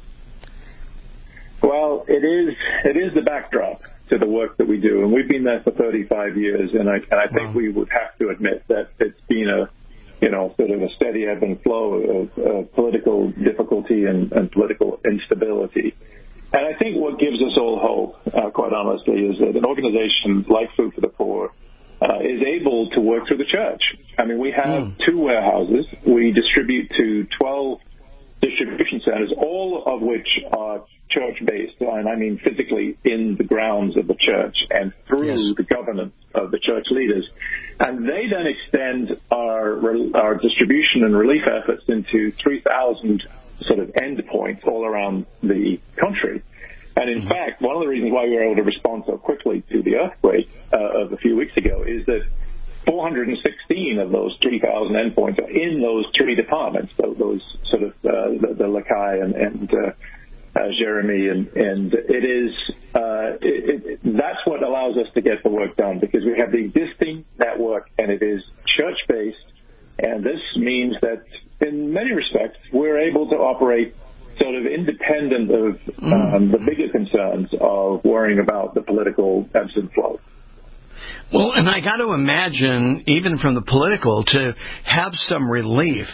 S21: Well, it is it is the backdrop to the work that we do, and we've been there for thirty-five years, and I and I think wow. we would have to admit that it's been a you know, sort of a steady ebb and flow of uh, political difficulty and, and political instability. And I think what gives us all hope, uh, quite honestly, is that an organization like Food for the Poor uh, is able to work through the church. I mean, we have mm. two warehouses. We distribute to twelve distribution centers, all of which are church-based, and I mean physically in the grounds of the church and through yes. the governance of the church leaders. And they then extend our our distribution and relief efforts into three thousand sort of endpoints all around the country. And in mm-hmm. fact, one of the reasons why we were able to respond so quickly to the earthquake uh, of a few weeks ago is that four hundred sixteen of those three thousand endpoints are in those three departments, those, those sort of uh, the, the Lakai and, and uh, uh, Jeremy, and, and it is uh, it, it, that's what allows us to get the work done, because we have the existing network and it is church-based, and this means that in many respects we're able to operate sort of independent of um, the bigger concerns of worrying about the political ebbs and flows.
S13: Well, and I got to imagine, even from the political, to have some relief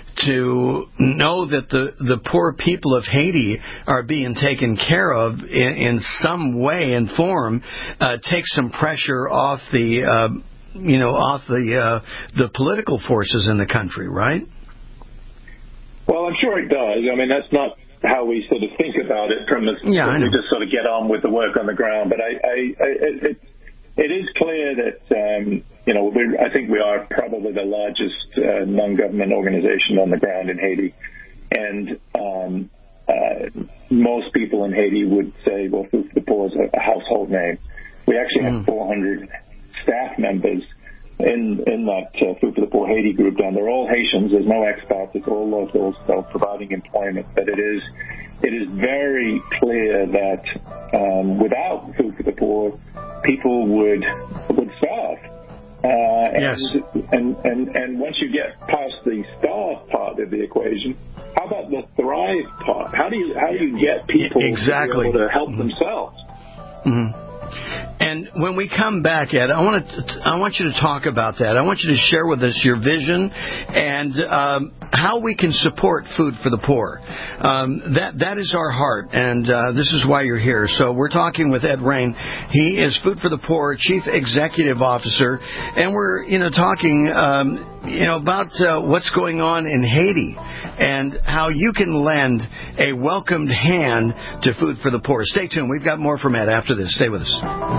S13: to know that the, the poor people of Haiti are being taken care of in, in some way and form, uh, take some pressure off the, uh, you know, off the uh, the political forces in the country, right?
S21: Well, I'm sure it does. I mean, that's not how we sort of think about it from the
S13: yeah, I know.
S21: We just sort of get on with the work on the ground. But I, I, I it, it is clear that um, you know we, I think we are probably the largest uh, non-government organization on the ground in Haiti, and um, uh, most people in Haiti would say, well, Food for the Poor is a household name. We actually mm. have four hundred staff members in in that uh, Food for the Poor Haiti group down. They're all Haitians. There's no expats. It's all locals, so providing employment. But it is it is very clear that um, without Food for the Poor, people would would starve. Uh,
S13: yes.
S21: And, and and and once you get past the starve part of the equation, how about the thrive part? How do you how do you get people
S13: exactly.
S21: to be able to help
S13: mm-hmm.
S21: themselves?
S13: Mm-hmm. And when we come back, Ed, I want to I want you to talk about that. I want you to share with us your vision and um, how we can support Food for the Poor. Um, that that is our heart, and uh, this is why you're here. So we're talking with Ed Rain. He is Food for the Poor Chief Executive Officer, and we're you know talking um, you know about uh, what's going on in Haiti and how you can lend a welcomed hand to Food for the Poor. Stay tuned. We've got more from Ed after this. Stay with us.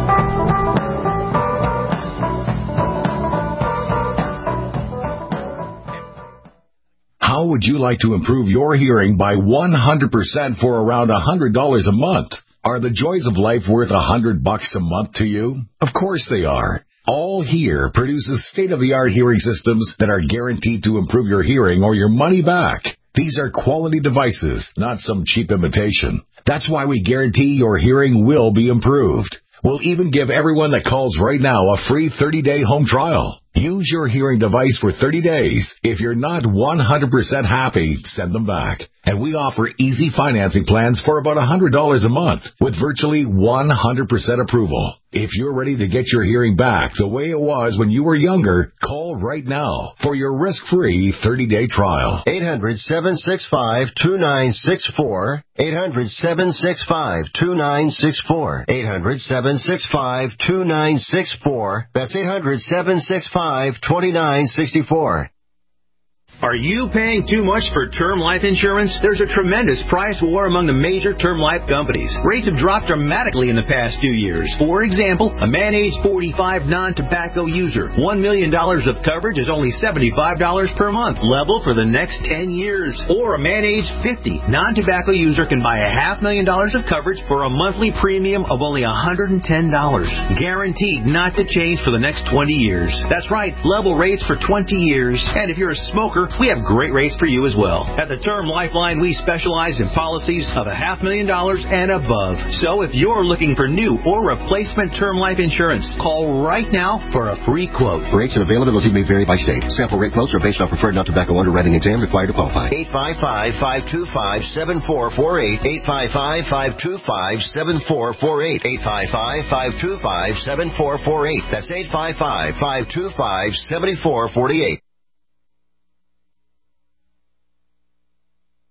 S1: How would you like to improve your hearing by one hundred percent for around one hundred dollars a month? Are the joys of life worth one hundred bucks a month to you? Of course they are. All Hear produces state-of-the-art hearing systems that are guaranteed to improve your hearing or your money back. These are quality devices, not some cheap imitation. That's why we guarantee your hearing will be improved. We'll even give everyone that calls right now a free thirty-day home trial. Use your hearing device for thirty days. If you're not one hundred percent happy, send them back. And we offer easy financing plans for about one hundred dollars a month with virtually one hundred percent approval. If you're ready to get your hearing back the way it was when you were younger, call right now for your risk-free thirty-day trial.
S9: eight hundred, seven six five, two nine six four. eight hundred, seven six five, two nine six four. eight hundred, seven six five, two nine six four. That's eight hundred, seven six five, two nine six four.
S22: Are you paying too much for term life insurance? There's a tremendous price war among the major term life companies. Rates have dropped dramatically in the past two years. For example, a man age forty-five non-tobacco user, one million dollars of coverage is only seventy-five dollars per month, level for the next ten years. Or a man age fifty non-tobacco user can buy a half million dollars of coverage for a monthly premium of only one hundred ten dollars. Guaranteed not to change for the next twenty years. That's right, level rates for twenty years. And if you're a smoker, we have great rates for you as well. At the Term Lifeline, we specialize in policies of a half million dollars and above. So if you're looking for new or replacement term life insurance, call right now for a free quote.
S9: Rates and availability may vary by state. Sample rate quotes are based on preferred non-tobacco underwriting exam required to qualify. eight five five, five two five, seven four four eight. eight five five, five two five, seven four four eight. eight five five, five two five, seven four four eight. That's eight five five, five two five, seven four four eight.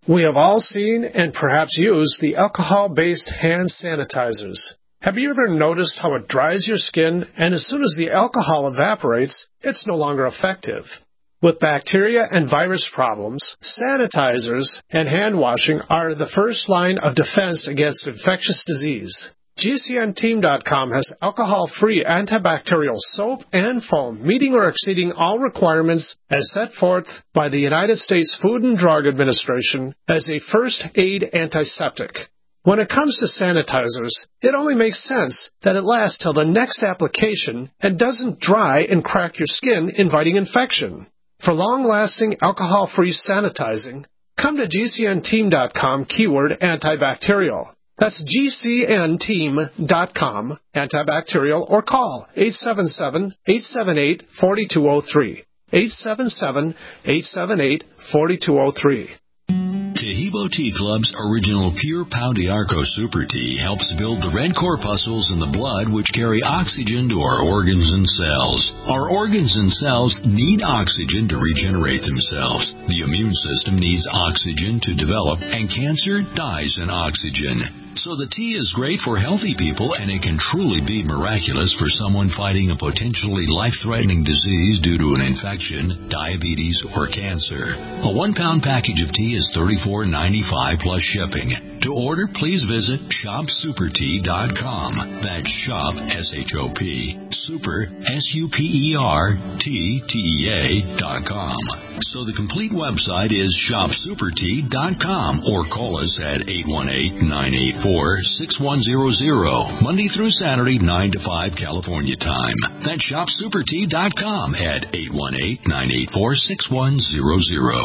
S4: We have all seen and perhaps used the alcohol-based hand sanitizers. Have you ever noticed how it dries your skin, and as soon as the alcohol evaporates, it's no longer effective? With bacteria and virus problems, sanitizers and hand washing are the first line of defense against infectious disease. G C N team dot com has alcohol-free antibacterial soap and foam, meeting or exceeding all requirements as set forth by the United States Food and Drug Administration as a first aid antiseptic. When it comes to sanitizers, it only makes sense that it lasts till the next application and doesn't dry and crack your skin, inviting infection. For long-lasting alcohol-free sanitizing, come to G C N team dot com keyword antibacterial. That's G C N team dot com, antibacterial, or call eight seven seven, eight seven eight, four two zero three. eight seven seven, eight seven eight, four two zero three.
S6: Tahibo Tea Club's original Pure Pau d'Arco Super Tea helps build the red corpuscles in the blood which carry oxygen to our organs and cells. Our organs and cells need oxygen to regenerate themselves. The immune system needs oxygen to develop, and cancer dies in oxygen. So the tea is great for healthy people, and it can truly be miraculous for someone fighting a potentially life-threatening disease due to an infection, diabetes, or cancer. A one-pound package of tea is thirty-four ninety-five plus shipping. To order, please visit shop super tea dot com. That's shop, S H O P, super, S U P E R, T, T E A, dot com. So the complete website is shop super tea dot com, or call us at eight one eight, nine eight four, six one zero zero, Monday through Saturday, nine to five California time. That's shop super tea dot com at eight one eight, nine eight four, six one zero zero.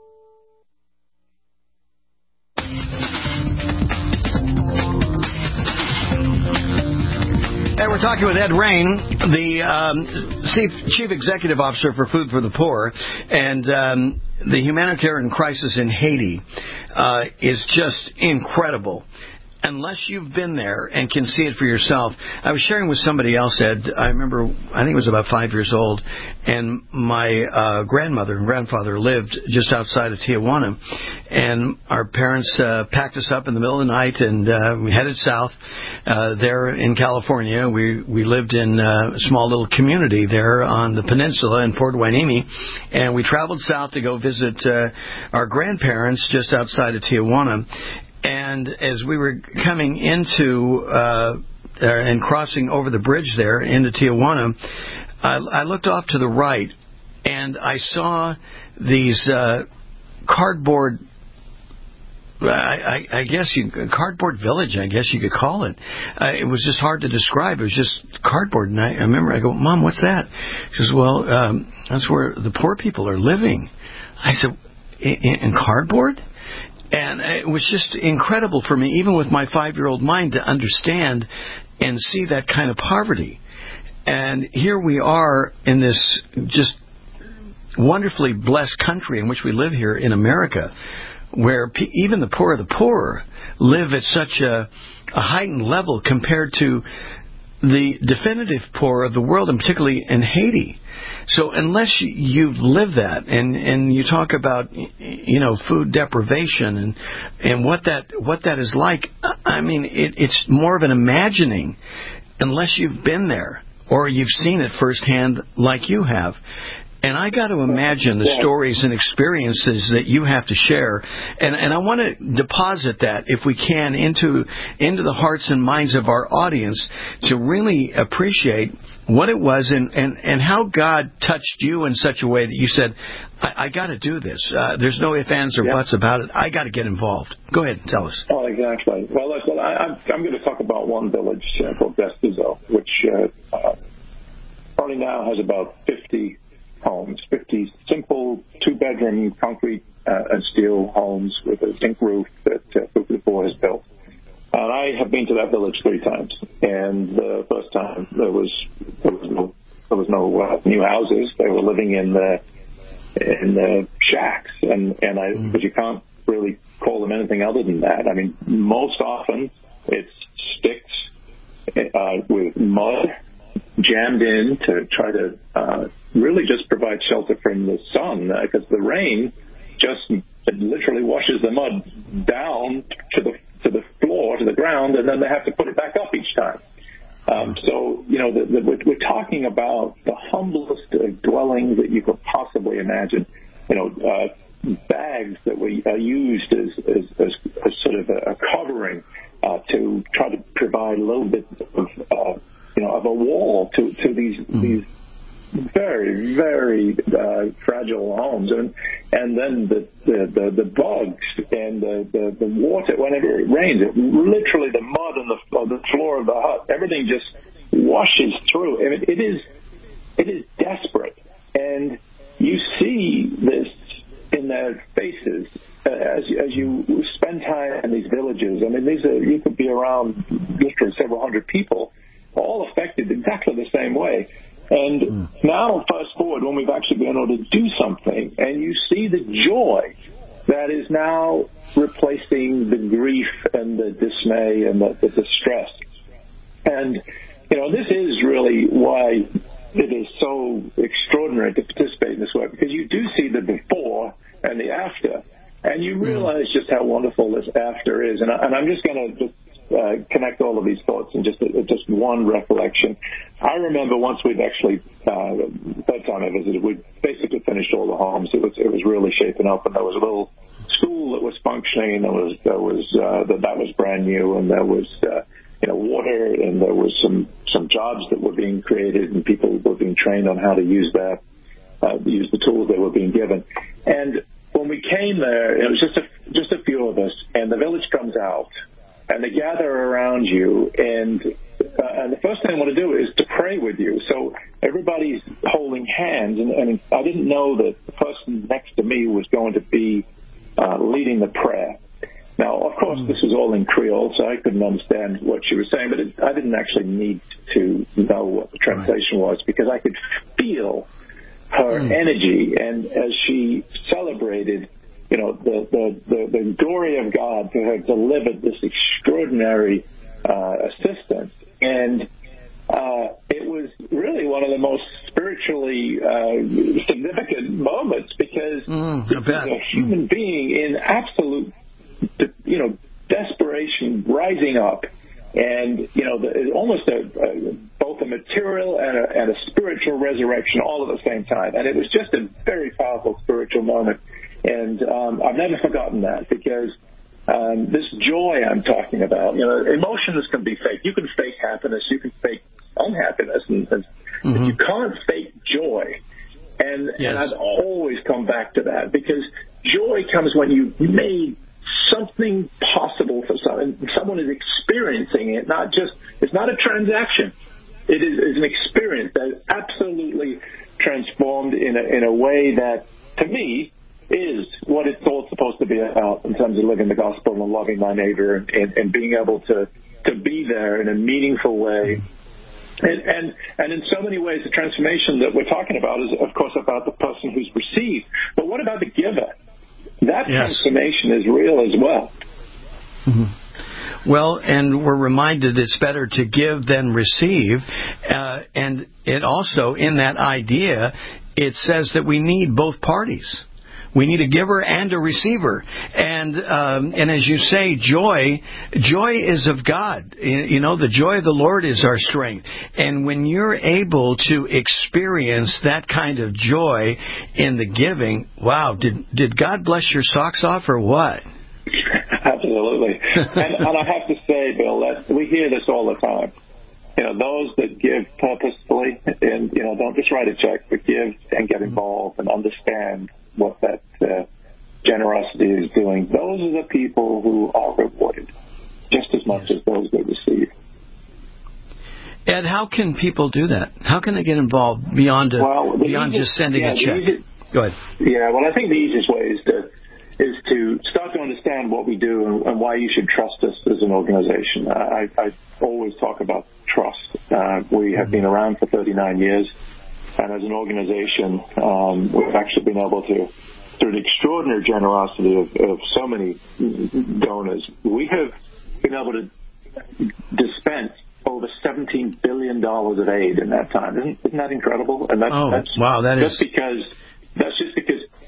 S13: And we're talking with Ed Rain, the um, Chief Executive Officer for Food for the Poor, and um, the humanitarian crisis in Haiti uh, is just incredible. Unless you've been there and can see it for yourself. I was sharing with somebody else, Ed. I remember, I think it was about five years old, and my uh, grandmother and grandfather lived just outside of Tijuana. And our parents uh, packed us up in the middle of the night, and uh, we headed south. Uh, there in California, we, we lived in a small little community there on the peninsula in Port Hueneme. And we traveled south to go visit uh, our grandparents just outside of Tijuana. And as we were coming into uh, and crossing over the bridge there into Tijuana, I, I looked off to the right, and I saw these uh, cardboard, I, I, I guess you, cardboard village, I guess you could call it. Uh, it was just hard to describe. It was just cardboard. And I, I remember, I go, Mom, what's that? She goes, well, um, that's where the poor people are living. I said, in, in cardboard? And it was just incredible for me, even with my five-year-old mind, to understand and see that kind of poverty. And here we are in this just wonderfully blessed country in which we live here in America, where pe- even the poor of the poor live at such a, a heightened level compared to the definitive poor of the world, and particularly in Haiti. So unless you've lived that, and, and you talk about, you know, food deprivation and and what that what that is like, I mean, it, it's more of an imagining unless you've been there or you've seen it firsthand like you have. And I got to imagine the stories and experiences that you have to share, and and I want to deposit that, if we can, into into the hearts and minds of our audience to really appreciate what it was and, and, and how God touched you in such a way that you said, I, I got to do this. Uh, there's no ifs, ands, or yeah. buts about it. I got to get involved. Go ahead and tell us.
S21: Oh, exactly. Well, look, well I, I'm going to talk about one village uh, called Vestizo, which uh, uh, probably now has about fifty homes, fifty simple two-bedroom concrete uh, and steel homes with a zinc roof that uh, Food for the Poor has built. And I have been to that village three times. And the first time there was there was no there was no uh, new houses. They were living in the in the shacks, and and I mm. but you can't really call them anything other than that. I mean, most often it's sticks uh, with mud jammed in to try to uh, really just provide shelter from the sun, because uh, the rain just it literally washes the mud down to the to the floor, to the ground, and then they have to put it back up each time. Um, so, you know, the, the, we're, we're talking about the humblest of dwellings that you could possibly imagine. You know, uh, bags that were uh, used as, as, as, as sort of a, a covering uh, to try to provide a little bit of, uh, you know, of a wall to, to these mm. these very, very uh, fragile homes, and and then the the, the, the bugs and the, the, the water whenever it rains, it, literally the mud on the on the floor of the hut, everything just washes through. I mean, it is it is desperate, and you see this in their faces uh, as as you spend time in these villages. I mean, these are you could be around literally several hundred people, all affected exactly the same way. And mm. now, fast forward, when we've actually been able to do something, and you see the joy that is now replacing the grief and the dismay and the, the distress. And, you know, this is really why it is so extraordinary to participate in this work, because you do see the before and the after, and you realize just how wonderful this after is. And, I, and I'm just going to just Uh, connect all of these thoughts in just uh, just one recollection. I remember once we'd actually, uh, that time I visited, we basically finished all the homes. It was it was really shaping up, and there was a little school that was functioning, and there was there was uh, that that was brand new, and there was uh, you know water, and there was some some jobs that were being created, and people were being trained on how to use that uh, use the tools they were being given. And when we came there, it was just a just a few of us, and the village comes out. And they gather around you, and uh, and the first thing I want to do is to pray with you. So everybody's holding hands, and, and I didn't know that the person next to me was going to be uh, leading the prayer. Now, of course, this was all in Creole, so I couldn't understand what she was saying, but it, I didn't actually need to know what the translation was, because I could feel her mm. energy, and as she celebrated, you know, the, the, the, the glory of God to have delivered this extraordinary uh, assistance. And uh, it was really one of the most spiritually uh, significant moments, because
S13: mm,
S21: this is a human being in absolute, you know, desperation, rising up. And, you know, the, almost a, a, both a material and a, and a spiritual resurrection all at the same time. And it was just a very powerful spiritual moment. And um, I've never forgotten that, because um, this joy I'm talking about, you know, emotions can be fake. You can fake happiness, you can fake unhappiness, and, and mm-hmm. but you can't fake joy. And, yes. and I've always come back to that, because joy comes when you've made something possible for someone. Someone is experiencing it, not just, it's not a transaction. It is, is an experience that is absolutely transformed in a, in a way that, to me, is what it's all supposed to be about in terms of living the gospel and loving my neighbor, and, and, and being able to, to be there in a meaningful way. And, and and in so many ways, the transformation that we're talking about is, of course, about the person who's received. But what about the giver? That yes. transformation is real as well.
S13: Mm-hmm. Well, and we're reminded it's better to give than receive. Uh, and it also, in that idea, it says that we need both parties. We need a giver and a receiver. And um, and as you say, joy, joy is of God. You know, the joy of the Lord is our strength. And when you're able to experience that kind of joy in the giving, wow, did did God bless your socks off or what?
S21: Absolutely. and, and I have to say, Bill, that we hear this all the time. You know, those that give purposefully, and, you know, don't just write a check, but give and get involved and understand what that uh, generosity is doing, those are the people who are rewarded just as much yes. as those that receive.
S13: Ed, how can people do that? How can they get involved beyond a,
S21: well,
S13: beyond
S21: easiest,
S13: just sending
S21: yeah,
S13: a check?
S21: Easy,
S13: Go ahead.
S21: Yeah, well, I think the easiest way is to is to start to understand what we do and, and why you should trust us as an organization. I, I always talk about trust. Uh, we have been around for thirty-nine years. And as an organization, um, we've actually been able to, through the extraordinary generosity of, of so many donors, we have been able to dispense over seventeen billion dollars of aid in that time. Isn't, isn't that incredible? And that's,
S13: oh,
S21: that's
S13: wow, that
S21: just
S13: is...
S21: because that's just because people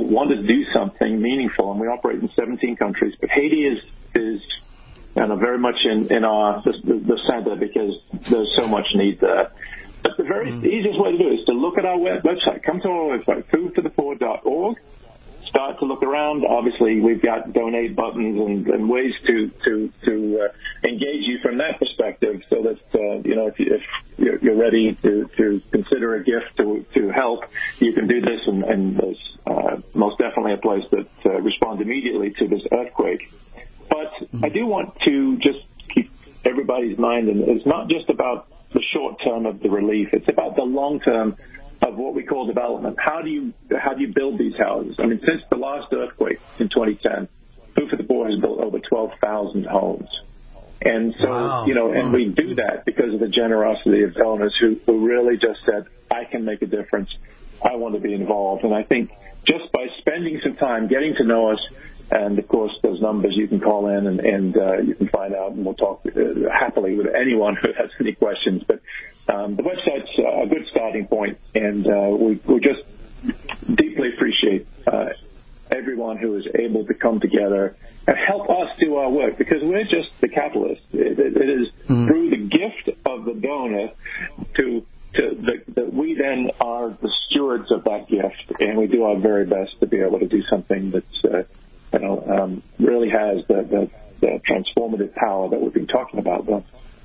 S21: wanted to do something meaningful, and we operate in seventeen countries. But Haiti is is you know, very much in in our the, the center because there's so much need there. But the very mm. easiest way to do it is to look at our web, website. Come to our website, food for the poor dot org. Start to look around. Obviously, we've got donate buttons and, and ways to to to uh, engage you from that perspective, so that uh, you know if, you, if you're, you're ready to, to consider a gift to to help, you can do this. And, and there's uh, most definitely a place that uh, responds immediately to this earthquake. But I do want to just keep everybody's mind, and it's not just about the short term of the relief; it's about the long term of what we call development. How do you how do you build these houses? I mean, since the last earthquake in twenty ten, Food for the Poor has built over twelve thousand homes. And so, wow. you know, and we do that because of the generosity of donors who, who really just said, I can make a difference. I want to be involved. And I think just by spending some time getting to know us, and of course, those numbers you can call in and, and uh, you can find out, and we'll talk uh, happily with anyone who has any questions. But um, the website's a good starting point, and uh, we, we just deeply appreciate uh, everyone who is able to come together and help us do our work, because we're just the catalyst. It, it, it is mm. through the gift of the donor to to the, that we then are the stewards of that gift, and we do our very best to be able to do something that's uh, you know um, really has the, the, the transformative power that we've been talking about. Though.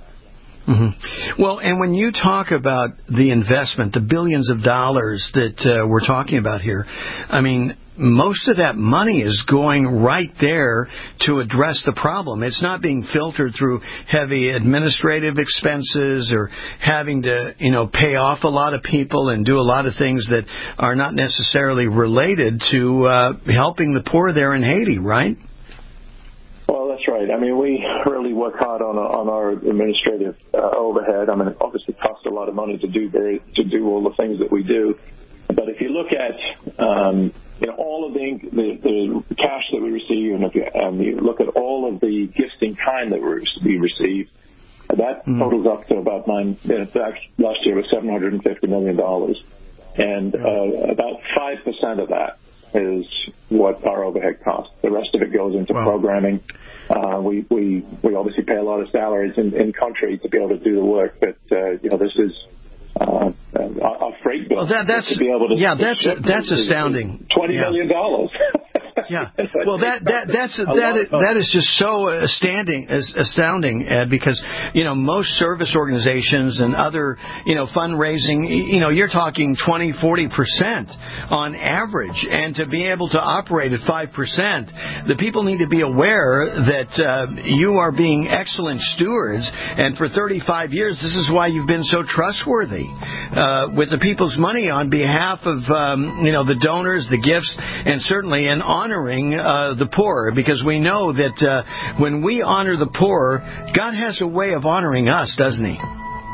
S13: Mm-hmm. Well, and when you talk about the investment, the billions of dollars that uh, we're talking about here, I mean, most of that money is going right there to address the problem. It's not being filtered through heavy administrative expenses or having to, you know, pay off a lot of people and do a lot of things that are not necessarily related to uh, helping the poor there in Haiti, right?
S21: Well, that's right. I mean, we really work hard on on our administrative uh, overhead. I mean, it obviously costs a lot of money to do very, to do all the things that we do. But if you look at um, you know all of the, the the cash that we receive, and if you, um, you look at all of the gifts in kind that we receive, that mm. totals up to about nine. In fact, last year was seven hundred and fifty million dollars, and uh, about five percent of that is what our overhead costs. The rest of it goes into wow. programming. Uh, we, we, we obviously pay a lot of salaries in, in country to be able to do the work, but, uh, you know, this is, uh, our, our freight bill.
S13: Well, that, that's,
S21: to be able to
S13: yeah, that's, that's astounding.
S21: twenty million dollars.
S13: Yeah. Well, that that that's that is, that is just so astounding, astounding, Ed, because you know most service organizations and other you know fundraising, you know, you're talking twenty, forty percent on average, and to be able to operate at five percent, the people need to be aware that uh, you are being excellent stewards, and for thirty-five years, this is why you've been so trustworthy uh, with the people's money on behalf of um, you know the donors, the gifts, and certainly in honoring uh, the poor, because we know that uh, when we honor the poor, God has a way of honoring us, doesn't He?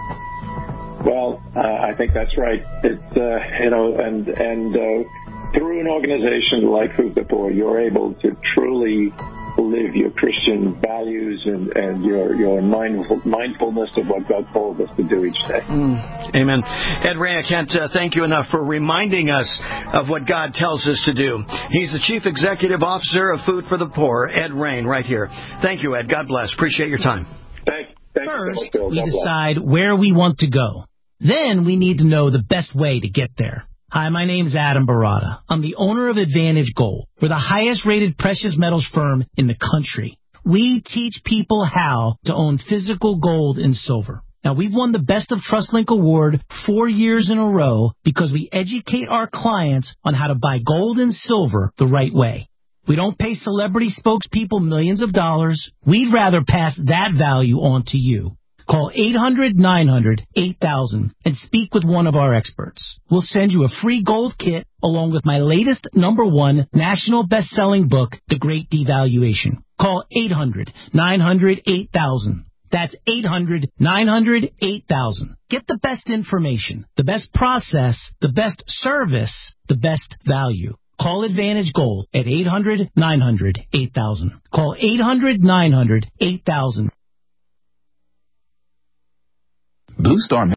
S21: Well, uh, I think that's right. It, uh, you know, and and uh, through an organization like Food for the Poor, you're able to truly live your Christian values and, and your your mindful, mindfulness of what God called us to do each day.
S13: Mm, amen. Ed Rain, I can't uh, thank you enough for reminding us of what God tells us to do. He's the Chief Executive Officer of Food for the Poor, Ed Rain, right here. Thank you, Ed. God bless. Appreciate your time.
S21: Thank, thank
S7: First,
S21: you so much,
S7: we decide where we want to go. Then we need to know the best way to get there. Hi, my name's Adam Barada. I'm the owner of Advantage Gold. We're the highest rated precious metals firm in the country. We teach people how to own physical gold and silver. Now, we've won the Best of TrustLink Award four years in a row because we educate our clients on how to buy gold and silver the right way. We don't pay celebrity spokespeople millions of dollars. We'd rather pass that value on to you. Call eight hundred, nine hundred, eight thousand and speak with one of our experts. We'll send you a free gold kit along with my latest number one national best-selling book, The Great Devaluation. Call eight hundred, nine hundred, eight thousand. That's eight hundred, nine hundred, eight thousand. Get the best information, the best process, the best service, the best value. Call Advantage Gold at eight hundred, nine hundred, eight thousand. Call eight hundred, nine hundred, eight thousand.
S8: Blue Star